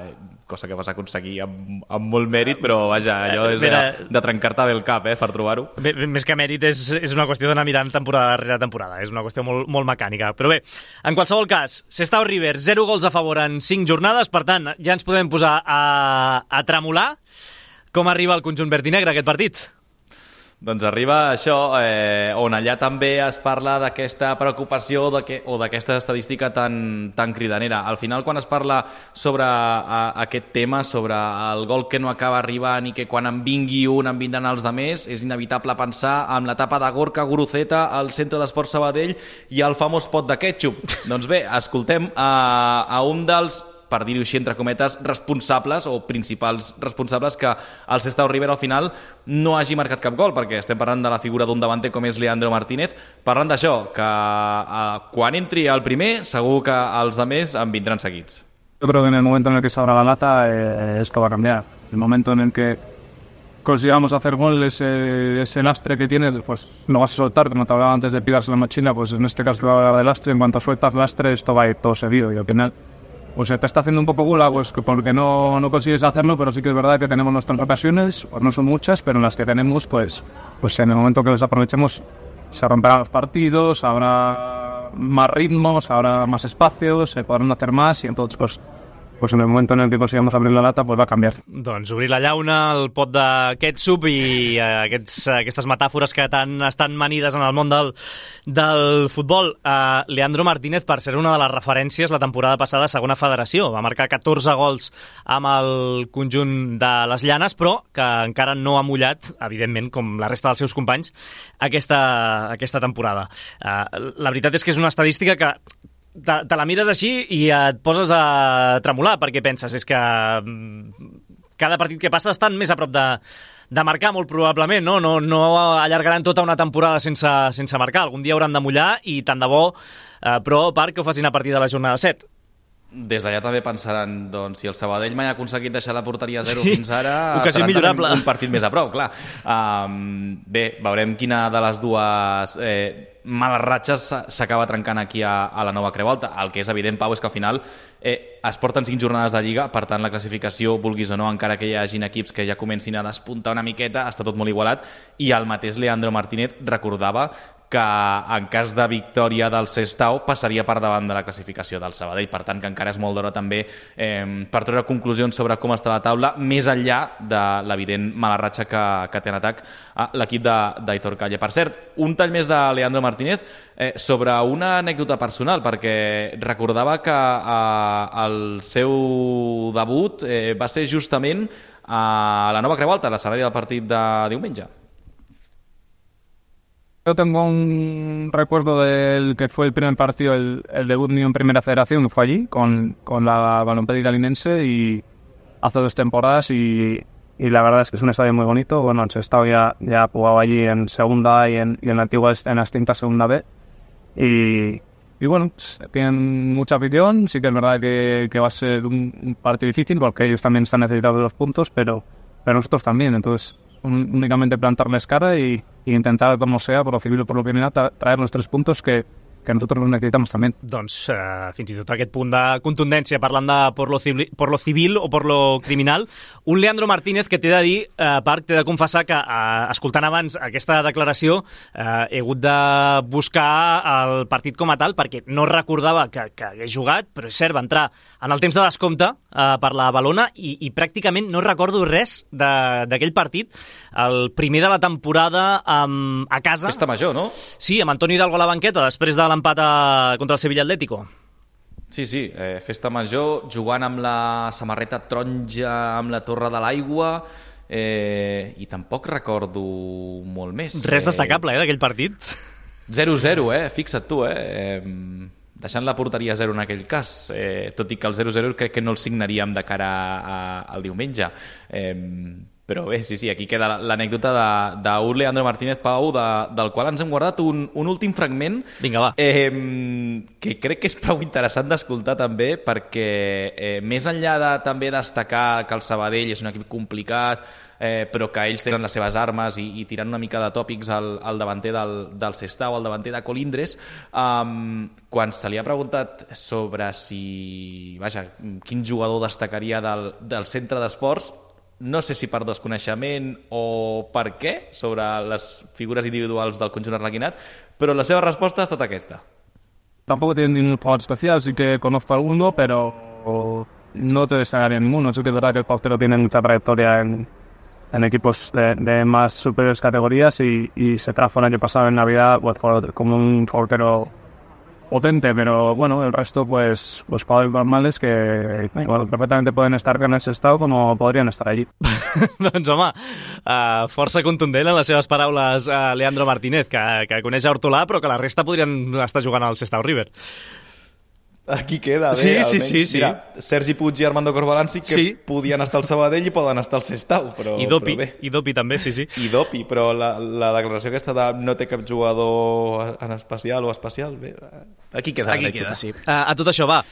S4: cosa que vas aconseguir amb molt mèrit, però vaja, allò és de trencar-te bé el cap per trobar-ho.
S2: Més que mèrit és una qüestió d'anar mirant temporada darrere temporada, és una qüestió molt mecànica. Però bé, en qualsevol cas, Sestao River, 0 gols a favor en 5 jornades, per tant, ja ens podem posar a tremolar. Com arriba el conjunt verd i negre aquest partit?
S4: Doncs arriba això, on allà també es parla d'aquesta preocupació o d'aquesta estadística tan cridanera. Al final, quan es parla sobre aquest tema, sobre el gol que no acaba arribant i que quan en vingui un en vindran els demés, és inevitable pensar en l'etapa de Gorka Guruceta al Centre d'Esport Sabadell i el famós pot de ketchup. Doncs bé, escoltem a un dels, per dir-ho així, entre cometes, responsables o principals responsables que el Sestao River al final no hagi marcat cap gol, perquè estem parlant de la figura d'un davanter com és Leandro Martínez, parlant d'això, que quan entri el primer segur que els demés en vindran seguits.
S7: Yo creo que en el momento en el que se abra la lata esto va a cambiar. El momento en el que consigamos hacer gol, ese lastre que tienes, pues lo vas a soltar, como te hablaba antes de pillarse la mochila, pues en este caso te va a hablar de lastre. En cuanto sueltas lastre, esto va a ir todo seguido y al final pues se te está haciendo un poco gula, pues porque no consigues hacerlo, pero sí que es verdad que tenemos nuestras ocasiones, pues no son muchas, pero en las que tenemos, pues en el momento que las aprovechemos se romperán los partidos, habrá más ritmos, habrá más espacios, se podrán hacer más y entonces pues en el momento en el que consigamos abrir la lata pues va a canviar.
S2: Doncs obrir la llauna, el pot de ketchup i aquestes metàfores que tant estan manides en el món del futbol. Leandro Martínez, per ser una de les referències, la temporada passada a segona federació, va marcar 14 gols amb el conjunt de les Llanes, però que encara no ha mullat, evidentment, com la resta dels seus companys, aquesta temporada. La veritat és que és una estadística que te la mires així i et poses a tremolar, perquè penses, és que cada partit que passa estan més a prop de marcar, molt probablement, no allargaran tota una temporada sense marcar, algun dia hauran de mullar i tant de bo, però per que ho facin a partir de la jornada 7.
S4: Des d'allà també pensaran, doncs, si el Sabadell mai ha aconseguit deixar la porteria a 0 fins ara,
S2: ocasió millorable.
S4: Un partit més a prop, clar. Bé, veurem quina de les dues males ratxes s'acaba trencant aquí a la nova Creu Alta. El que és evident, Pau, és que al final es porten 5 jornades de Lliga, per tant la classificació, vulguis o no, encara que hi hagin equips que ja comencin a despuntar una miqueta, està tot molt igualat, i el mateix Leandro Martínez recordava que en cas de victòria del Sestao passaria per davant de la classificació del Sabadell, per tant que encara és molt d'hora també per treure conclusions sobre com està la taula, més enllà de l'evident mala ratxa que té en atac l'equip d'Aitor Calle. Per cert, un tall més de Leandro Martínez sobre una anècdota personal, perquè recordava que el seu debut va ser justament a la nova Creu Alta, a l'escenari del partit de diumenge.
S7: Yo tengo un recuerdo del que fue el primer partido, el debut mío en Primera Federación, que fue allí, con la Balompié Linense, y hace 2 temporadas, y la verdad es que es un estadio muy bonito. Bueno, el Sestao ya ha jugado allí en Segunda y en la antigua, en la extinta Segunda B, y bueno, tienen mucha afición. Sí que es verdad que va a ser un partido difícil, porque ellos también están necesitados de los puntos, pero nosotros también, entonces únicamente plantarles cara y intentar, como sea, por lo civil o por lo criminal, traer los 3 puntos que nosotros los necesitamos també.
S2: Doncs fins i tot aquest punt de contundència, parlant de por lo civil o por lo criminal, un Leandro Martínez que t'he de dir, Parc, t'he de confessar que escoltant abans aquesta declaració he hagut de buscar el partit com a tal, perquè no recordava que hagués jugat, però és cert, va entrar en el temps de descompte per la Balona i pràcticament no recordo res d'aquell partit, el primer de la temporada a casa.
S4: Festa major, no?
S2: Sí, amb Antonio Hidalgo a la banqueta, després de l'empat contra el Sevilla Atlético.
S4: Sí, festa major, jugant amb la samarreta taronja amb la Torre de l'Aigua, i tampoc recordo molt més.
S2: Res destacable, d'aquell partit.
S4: 0-0, fixa't tu, deixant la porteria 0 en aquell cas, tot i que el 0-0 crec que no el signaríem de cara al diumenge. Però bé, sí, aquí queda l'anècdota d'un Leandro Martínez Pau, del qual ens hem guardat un últim fragment.
S2: Vinga, va.
S4: Que crec que és prou interessant d'escoltar també, perquè més enllà de també destacar que el Sabadell és un equip complicat, però que ells tenen les seves armes i tirant una mica de tòpics al davanter del Sestao, al davanter de Colindres, quan se li ha preguntat sobre quin jugador destacaria del centre d'esports, no sé si per desconeixement o per què, sobre les figures individuals del conjunt arlequinat, però la seva resposta ha estat aquesta.
S7: Tampoco tiene ningún jugador especial, sí que conozco alguno, pero no te destacaría ninguno. Sí que es verdad que el portero tiene mucha trayectoria en equipos de más superiores categorías y se trajo el año pasado en Navidad pues, como un portero potente, pero bueno, el resto pues jugadores normales que bueno, perfectamente pueden estar en ese estado como podrían estar allí.
S2: Doncs home, força contundent en les seves paraules Leandro Martínez, que coneix a Hortolà però que la resta podrien estar jugant al Sestao River.
S4: Aquí queda, bé,
S2: sí,
S4: almenys.
S2: Sí.
S4: Mira, Sergi Puig i Armando Corbalán sí que podien estar al Sabadell i poden estar al Sestao, però bé.
S2: I Dopi també, sí.
S4: I Dopi, però la declaració aquesta de no té cap jugador en especial o especial, bé, aquí queda.
S2: Aquí queda, sí. A tot això, va.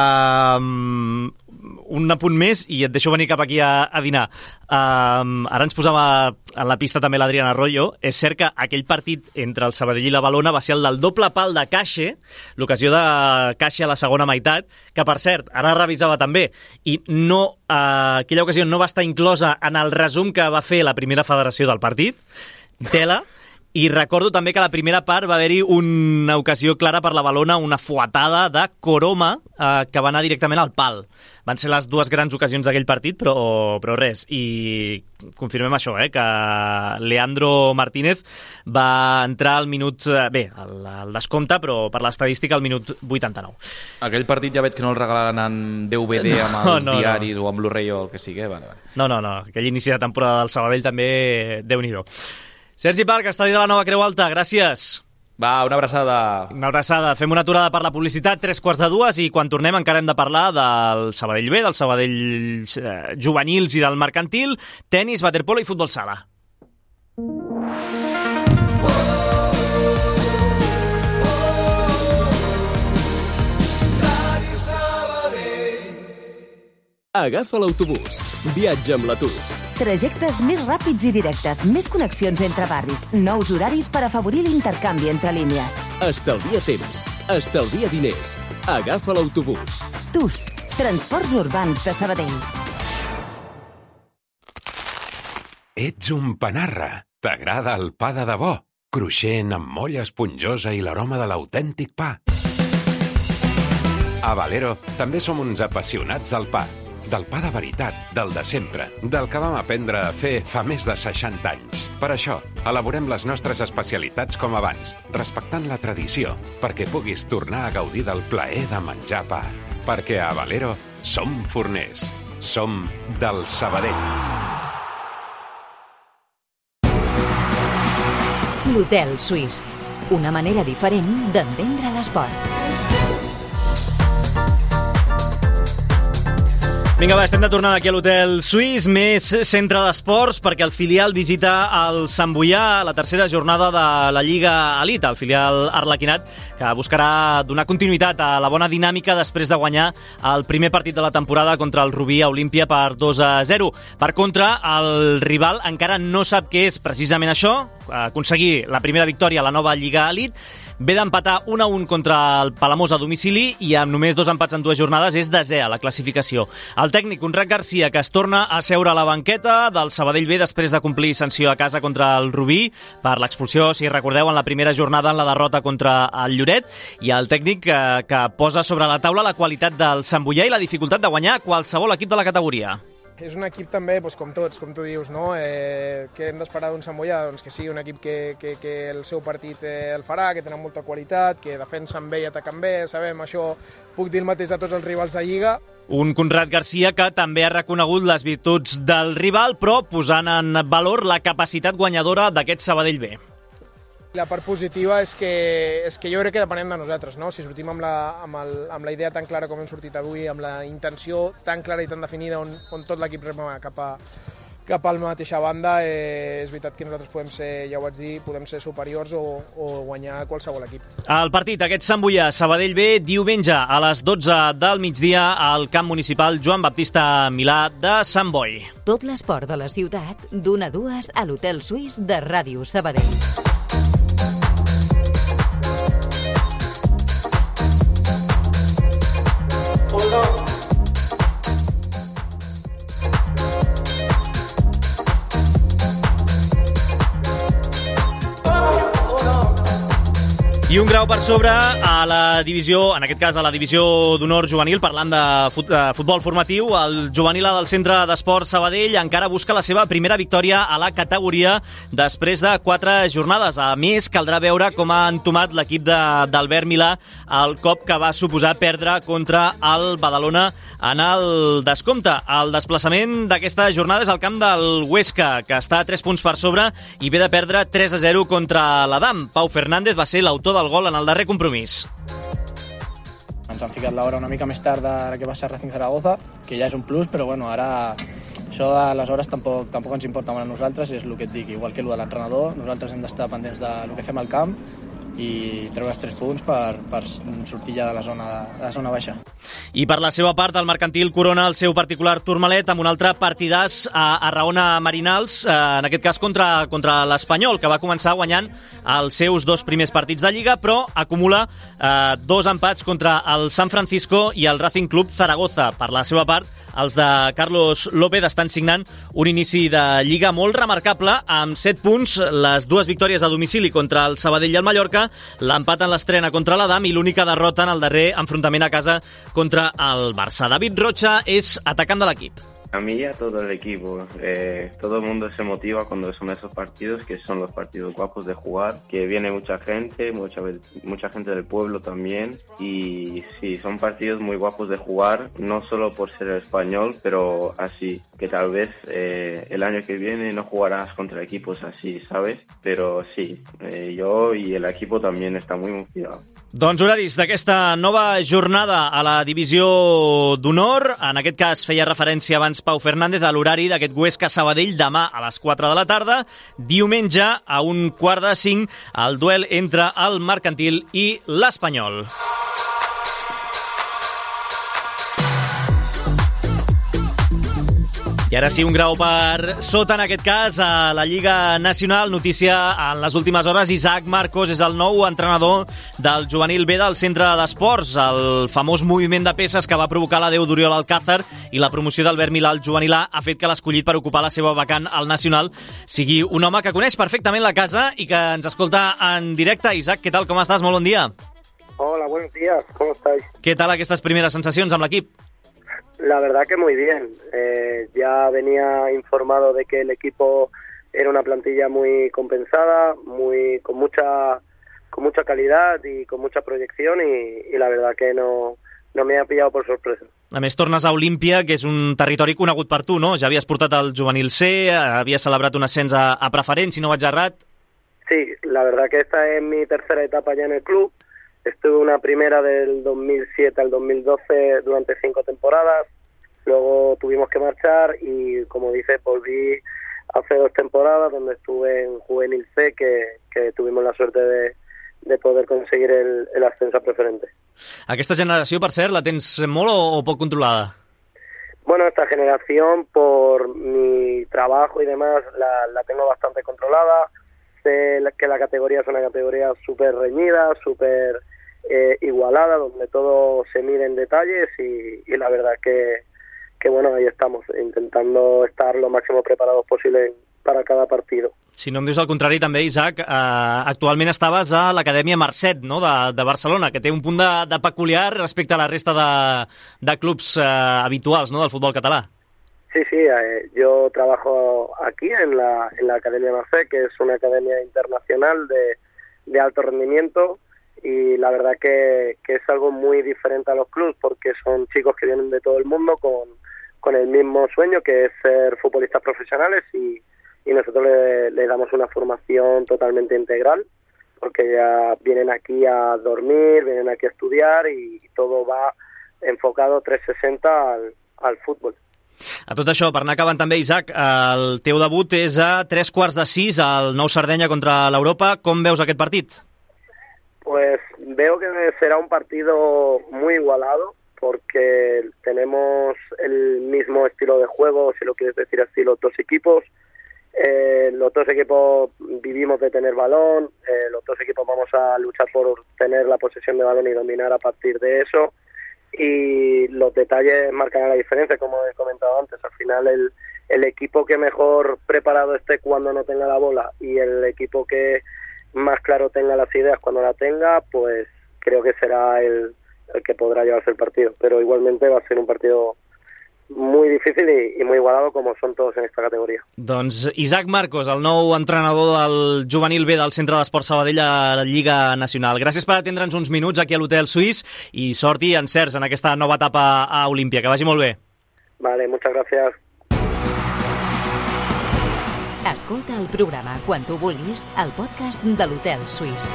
S2: Un apunt més i et deixo venir cap aquí a dinar. Ara ens posava en la pista també l'Adrián Arroyo. És cert que aquell partit entre el Sabadell i la Valona va ser el del doble pal de Caixe, l'ocasió de Caixe a la segona meitat, que per cert, ara revisava també, i no, aquella ocasió no va estar inclosa en el resum que va fer la primera federació del partit, tela, i recordo també que a la primera part va haver-hi una ocasió clara per la Valona, una fuetada de Coroma que va anar directament al pal. Van ser les dues grans ocasions d'aquell partit, però res. I confirmem això, que Leandro Martínez va entrar al minut... al descompte, però per l'estadística al minut 89.
S4: Aquell partit ja veig que no el regalaran en DVD amb els diaris o en Blu-ray o el que sigui. Vale.
S2: No. Aquell inici de temporada del Sabadell també, Déu-n'hi-do. Sergi Parc, estadi de la Nova Creu Alta, gràcies.
S4: Va, una abraçada.
S2: Una abraçada. Fem una aturada per la publicitat, 3:45, i quan tornem encara hem de parlar del Sabadell B, del Sabadell juvenils i del mercantil, tenis, waterpolo i futbol sala.
S8: Agafa l'autobús. Viatja amb l'Atus.
S9: Trajectes més ràpids i directes, més connexions entre barris, nous horaris per afavorir l'intercanvi entre línies.
S8: Estalvia temps, estalvia diners. Agafa l'autobús.
S9: TUS, Transports Urbans de Sabadell.
S10: Ets un panarra. T'agrada el pa de debò? Cruixent, amb molla esponjosa i l'aroma de l'autèntic pa. A Valero també som uns apassionats del pa. Del pa de veritat, del de sempre, del que vam aprendre a fer fa més de 60 anys. Per això, elaborem les nostres especialitats com abans, respectant la tradició, perquè puguis tornar a gaudir del plaer de menjar pa. Perquè a Valero som forners, som del Sabadell.
S1: L'Hotel Suís, una manera diferent d'entendre l'esport.
S2: Vinga, va, estem de tornada aquí a l'Hotel Suís, més centre d'esports, perquè el filial visita el Sant Boià a la tercera jornada de la Lliga Elite, el filial arlequinat, que buscarà donar continuïtat a la bona dinàmica després de guanyar el primer partit de la temporada contra el Rubí a Olímpia per 2-0. Per contra, el rival encara no sap què és precisament això, aconseguir la primera victòria a la nova Lliga Elite. Ve d'empatar 1-1 contra el Palamós a domicili i amb només 2 empats en 2 jornades és desè a la classificació. El tècnic Conrad Garcia, que es torna a seure a la banqueta del Sabadell B després de complir sanció a casa contra el Rubí per l'expulsió, si recordeu, en la primera jornada en la derrota contra el Lloret, i el tècnic que posa sobre la taula la qualitat del Sant Boià i la dificultat de guanyar qualsevol equip de la categoria.
S11: És un equip també, com tots, com tu dius, no? Que hem d'esperar d'un Sant Boià, que sigui un equip que el seu partit el farà, que tenen molta qualitat, que defensen bé i ataquen bé, sabem, això puc dir el mateix de tots els rivals de Lliga.
S2: Un Conrad Garcia que també ha reconegut les virtuts del rival, però posant en valor la capacitat guanyadora d'aquest Sabadell B.
S11: La part positiva és que jo crec que depenem de nosaltres, no? Si sortim amb la idea tan clara com hem sortit avui, amb la intenció tan clara i tan definida on tot l'equip rema cap cap a la mateixa banda. És veritat que nosaltres podem ser, ja ho vaig dir, podem ser superiors o guanyar qualsevol equip.
S2: El partit, aquest Sant Boià, Sabadell B, diumenge a les 12 del migdia al camp municipal Joan Baptista Milà de Sant Boi.
S1: Tot l'esport de la ciutat, d'1 a 2 a l'Hotel Suís de Ràdio Sabadell.
S2: I un grau per sobre a la divisió, en aquest cas a la divisió d'honor juvenil, parlant de futbol formatiu. El juvenil del Centre d'Esport Sabadell encara busca la seva primera victòria a la categoria després de 4 jornades. A més, caldrà veure com ha entomat l'equip d'Albert Milà el cop que va suposar perdre contra el Badalona en el descompte. El desplaçament d'aquesta jornada és al camp del Huesca, que està a 3 punts per sobre i ve de perdre 3-0 contra l'Adam. Pau Fernández va ser l'autor del gol en el darrer compromís.
S12: Ens han ficat l'hora una mica més tard de la que va ser Racing Zaragoza, que ja és un plus, però bueno, ara això de les hores tampoc ens importa molt a nosaltres, és el que et dic, igual que el de l'entrenador, nosaltres hem d'estar pendents del que fem al camp i treure els 3 punts per sortir ja de la zona baixa.
S2: I per la seva part, el Mercantil corona el seu particular turmalet amb un altre partidàs a Raona Marinals, en aquest cas contra l'Espanyol, que va començar guanyant els seus 2 primers partits de Lliga, però acumula 2 empats contra el San Francisco i el Racing Club Zaragoza. Per la seva part, els de Carlos López estan signant un inici de Lliga molt remarcable, amb 7 punts, les 2 victòries a domicili contra el Sabadell i el Mallorca, l'empat en l'estrena contra l'Adam i l'única derrota en el darrer enfrontament a casa contra el Barça. David Rocha és atacant de l'equip.
S13: A mí y a todo el equipo, todo el mundo se motiva cuando son esos partidos, que son los partidos guapos de jugar, que viene mucha gente del pueblo también, y sí, son partidos muy guapos de jugar, no solo por ser español, pero así, que tal vez el año que viene no jugarás contra equipos así, ¿sabes? Pero sí, yo y el equipo también está muy motivado.
S2: Doncs horaris d'aquesta nova jornada a la divisió d'honor. En aquest cas feia referència abans Pau Fernández a l'horari d'aquest Huesca Sabadell demà a les 4 de la tarda. Diumenge a 4:45 el duel entre el Mercantil i l'Espanyol. I ara sí, un grau per sota, en aquest cas, a la Lliga Nacional. Notícia en les últimes hores, Isaac Marcos és el nou entrenador del juvenil B del Centre d'Esports. El famós moviment de peces que va provocar l'adeu d'Oriol Alcázar i la promoció d'Albert Milà al juvenil A ha fet que l'escollit per ocupar la seva vacant al Nacional sigui un home que coneix perfectament la casa i que ens escolta en directe. Isaac, què tal, com estàs? Molt bon dia.
S14: Hola, buenos días, ¿cómo estáis?
S2: Què tal aquestes primeres sensacions amb l'equip?
S14: La verdad que muy bien. Ya venía informado de que el equipo era una plantilla muy compensada, con mucha calidad y con mucha proyección, y la verdad que no me ha pillado por sorpresa.
S2: A més, tornes a Olímpia, que és un territori conegut per tu, no? Ja havies portat el juvenil C, havies celebrat un ascens a preferent, si no vaig errat.
S14: Sí, la verdad que esta es mi tercera etapa ya en el club. Estuve una primera del 2007 al 2012 durante 5 temporadas, luego tuvimos que marchar y, como dices, volví hace 2 temporadas donde estuve en Juvenil C, que tuvimos la suerte de poder conseguir el ascenso a preferente.
S2: Aquesta generació, per cert, la tens molt o poc controlada?
S14: Bueno, esta generación, por mi trabajo y demás, la tengo bastante controlada. Sé que la categoría es una categoría súper reñida, súper igualada, donde todo se mide en detalles, y la verdad que bueno, ahí estamos, intentando estar lo máximo preparados posible para cada partido.
S2: Si no em dius el contrari també, Isaac, actualment estaves a l'Acadèmia Marcet, no?, de Barcelona, que té un punt de peculiar respecte a la resta de clubs habituals, no?, del futbol català.
S14: Sí, yo trabajo aquí en la Academia Marcet, que es una academia internacional de alto rendimiento, y la verdad que es algo muy diferente a los clubs, porque son chicos que vienen de todo el mundo con el mismo sueño, que es ser futbolistas profesionales, y nosotros le damos una formación totalmente integral, porque ya vienen aquí a dormir, vienen aquí a estudiar, y todo va enfocado 360 al fútbol.
S2: A tot això, per anar acabant també, Isaac, el teu debut és a 3:45 al Nou Sardenya contra l'Europa. Com veus aquest partit?
S14: Pues veo que será un partido muy igualado porque tenemos el mismo estilo de juego, si lo quieres decir así, los dos equipos. Los dos equipos vivimos de tener balón, los dos equipos vamos a luchar por tener la posesión de balón y dominar a partir de eso, y los detalles marcan la diferencia, como he comentado antes. Al final el equipo que mejor preparado esté cuando no tenga la bola y el equipo que más claro tenga las ideas cuando la tenga, pues creo que será el que podrà llevarse el partido, pero igualmente va a ser un partido muy difícil y muy igualado como son todos en esta categoría.
S2: Doncs Isaac Marcos, el nou entrenador del juvenil B del Centre d'Esport Sabadell a la Lliga Nacional. Gràcies per atendre'ns uns minuts aquí a l'Hotel Suís i sort i encerts en aquesta nova etapa a Olímpia. Que vagi molt bé.
S14: Vale, muchas gracias.
S1: Escolta el programa quan tu vulguis al podcast de l'Hotel Suís.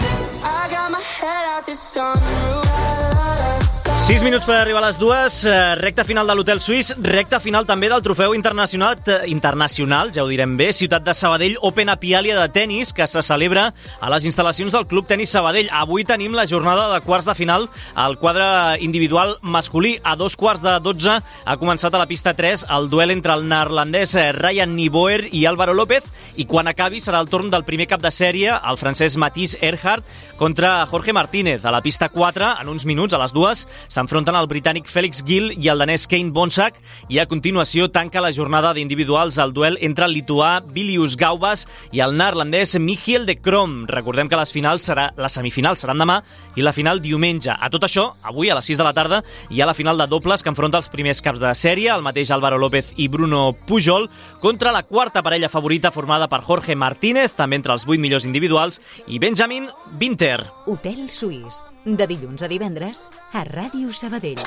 S2: 6 minuts per arribar a les 2, recta final de l'Hotel Suís, recta final també del trofeu internacional, ja ho direm bé, Ciutat de Sabadell Open Apiàlia de tenis, que se celebra a les instal·lacions del Club Tenis Sabadell. Avui tenim la jornada de quarts de final al quadre individual masculí. A 2:15 ha començat a la pista 3 el duel entre el neerlandès Ryan Nieboer i Álvaro López, i quan acabi serà el torn del primer cap de sèrie, el francès Mathis Erhardt contra Jorge Martínez. A la pista 4, en uns minuts, a les 2, s'enfronten el britànic Félix Gil i el danès Kane Bonsack, i a continuació tanca la jornada d'individuals el duel entre el lituà Vilius Gaubas i el neerlandès Michiel de Krom. Recordem que les semifinals seran demà i la final diumenge. A tot això, avui a les 6 de la tarda hi ha la final de dobles que enfronta els primers caps de sèrie, el mateix Álvaro López i Bruno Pujol, contra la quarta parella favorita formada per Jorge Martínez, també entre els 8 millors individuals, i Benjamin Winter.
S1: Hotel Suís, de dilluns a divendres a Ràdio Sabadell.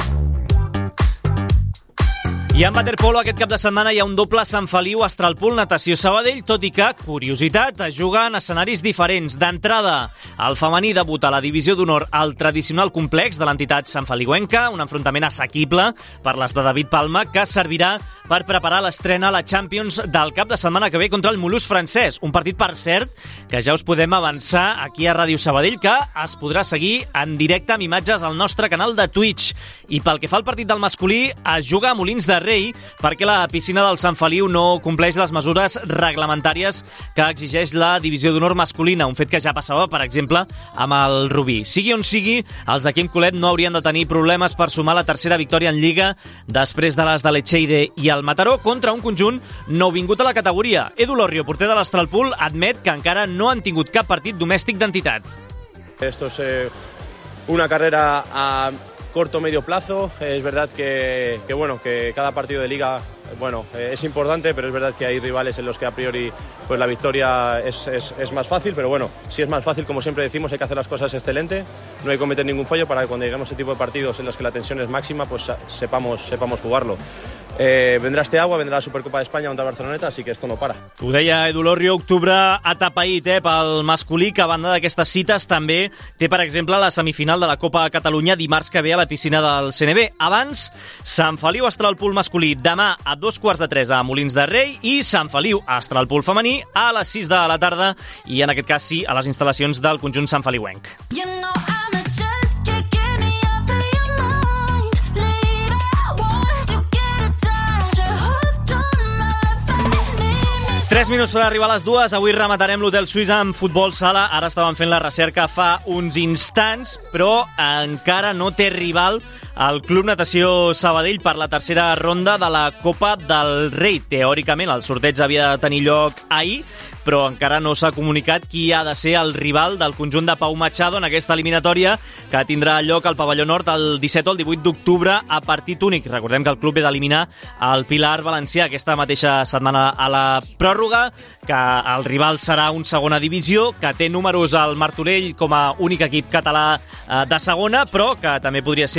S2: I en waterpolo aquest cap de setmana hi ha un doble Sant Feliu Astralpool Natació Sabadell, tot i que, curiositat, es juga en escenaris diferents. D'entrada, el femení debuta a la divisió d'honor al tradicional complex de l'entitat Sant Feliuenca, un enfrontament assequible per les de David Palma, que servirà per preparar l'estrena a la Champions del cap de setmana que ve contra el Mulhouse francès. Un partit, per cert, que ja us podem avançar aquí a Ràdio Sabadell, que es podrà seguir en directe amb imatges al nostre canal de Twitch. I pel que fa al partit del masculí, es juga a Molins de Rei, perquè la piscina del Sant Feliu no compleix les mesures reglamentàries que exigeix la divisió d'honor masculina, un fet que ja passava, per exemple, amb el Rubí. Sigui on sigui, els de Quim Colet no haurien de tenir problemes per sumar la tercera victòria en Lliga després de les de l'Echeide i el Mataró contra un conjunt nouvingut a la categoria. Edu Lorrio, porter de l'Astralpool, admet que encara no han tingut cap partit domèstic d'entitat.
S15: Esto es una carrera a corto medio plazo. Es verdad que cada partido de liga es importante, pero es verdad que hay rivales en los que a priori pues la victoria es más fácil, pero bueno, si es más fácil, como siempre decimos, hay que hacer las cosas excelente, no hay que cometer ningún fallo para que cuando lleguemos a ese tipo de partidos en los que la tensión es máxima, pues sepamos jugarlo. Vendrà agua, vendrà la Supercopa d'Espanya contra el Barceloneta, així que esto no para.
S2: Ho deia Edu Lorrio, octubre atapeït pel masculí, que a banda d'aquestes cites també té, per exemple, la semifinal de la Copa Catalunya dimarts que ve a la piscina del CNB. Abans, Sant Feliu Astralpool masculí demà a 2:15 a Molins de Rei i Sant Feliu Astralpool femení a les 6 de la tarda i en aquest cas sí a les instal·lacions del conjunt Sant Feliuenc. 3 minuts per arribar a les 2. Avui rematarem l'Hotel Suís amb futbol sala. Ara estàvem fent la recerca fa uns instants, però encara no té rival el Club Natació Sabadell per la tercera ronda de la Copa del Rei. Teòricament, el sorteig havia de tenir lloc ahir, però encara no s'ha comunicat qui ha de ser el rival del conjunt de Pau Machado en aquesta eliminatòria que tindrà lloc al Pavelló Nord el 17 o el 18 d'octubre a partit únic. Recordem que el club ve d'eliminar el Pilar Valencià aquesta mateixa setmana a la pròrroga, que el rival serà un segona divisió, que té números al Martorell com a únic equip català de segona, però que també podria ser, per exemple,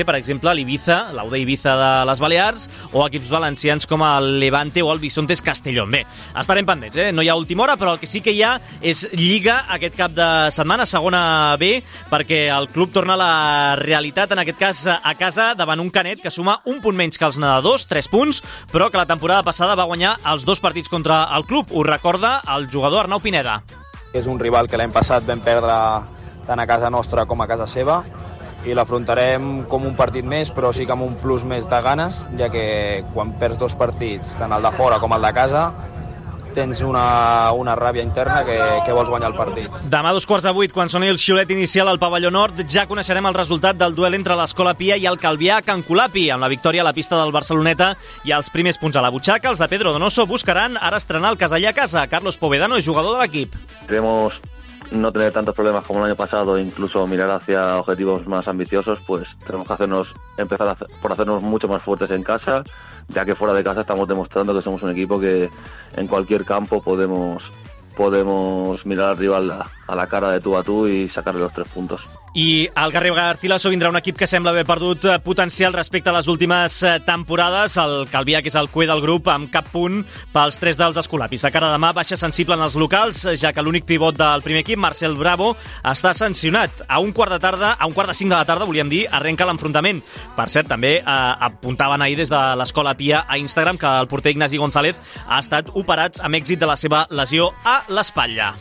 S2: l'Auda, l'Ibiza de les Balears, o equips valencians com el Levante o el Bisontes Castellón. Bé, estarem pendents, no hi ha última hora, però el que sí que hi ha és Lliga aquest cap de setmana, segona B, perquè el club torna a la realitat, en aquest cas a casa, davant un Canet que suma un punt menys que els nedadors, 3 punts, però que la temporada passada va guanyar els 2 partits contra el club. Ho recorda el jugador Arnau Pineda.
S16: És un rival que l'any passat vam perdre tant a casa nostra com a casa seva i l'afrontarem com un partit més, però sí que amb un plus més de ganes, ja que quan perds 2 partits, tant el de fora com el de casa, tens una ràbia interna que vols guanyar el partit.
S2: Demà a 7:15, quan soni el xiulet inicial al pavelló nord, ja coneixerem el resultat del duel entre l'Escola Pia i el Calvià Can Colapi, amb la victòria a la pista del Barceloneta i els primers punts a la butxaca. Els de Pedro Donoso buscaran ara estrenar el Casallà a casa. Carlos Povedano és jugador de l'equip.
S17: Queremos no tener tantos problemas como el año pasado, incluso mirar hacia objetivos más ambiciosos, pues tenemos que empezar por hacernos mucho más fuertes en casa, ya que fuera de casa estamos demostrando que somos un equipo que en cualquier campo podemos mirar al rival a la cara de tú a tú y sacarle los 3 puntos.
S2: I al Garriga Garcilaso vindrà un equip que sembla haver perdut potencial respecte a les últimes temporades. El Calvià, que és el cué del grup, amb cap punt pels 3 dels escolapis. De cara a demà, baixa sensible en els locals, ja que l'únic pivot del primer equip, Marcel Bravo, està sancionat. A un quart de 5 de la tarda, volíem dir, arrenca l'enfrontament. Per cert, també apuntaven ahir des de l'Escola Pia a Instagram que el porter Ignasi González ha estat operat amb èxit de la seva lesió a l'espatlla.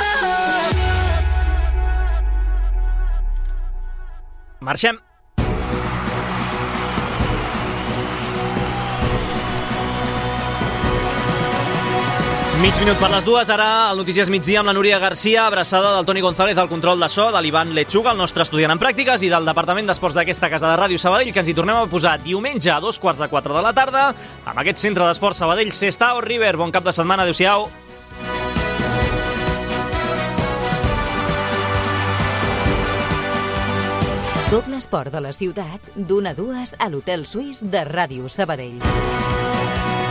S2: Marxem. Mig minut per les 2, ara el Notícies Migdia amb la Núria Garcia, abraçada del Toni González al control de so, de l'Ivan Lechuga, el nostre estudiant en pràctiques, i del Departament d'Esports d'aquesta casa de Ràdio Sabadell, que ens hi tornem a posar diumenge a 3:45 de la tarda amb aquest centre d'esports Sabadell Sestao River. Bon cap de setmana, adéu-siau.
S1: Tot l'esport de la ciutat, d'1 a 2 a l'Hotel Suís de Ràdio Sabadell.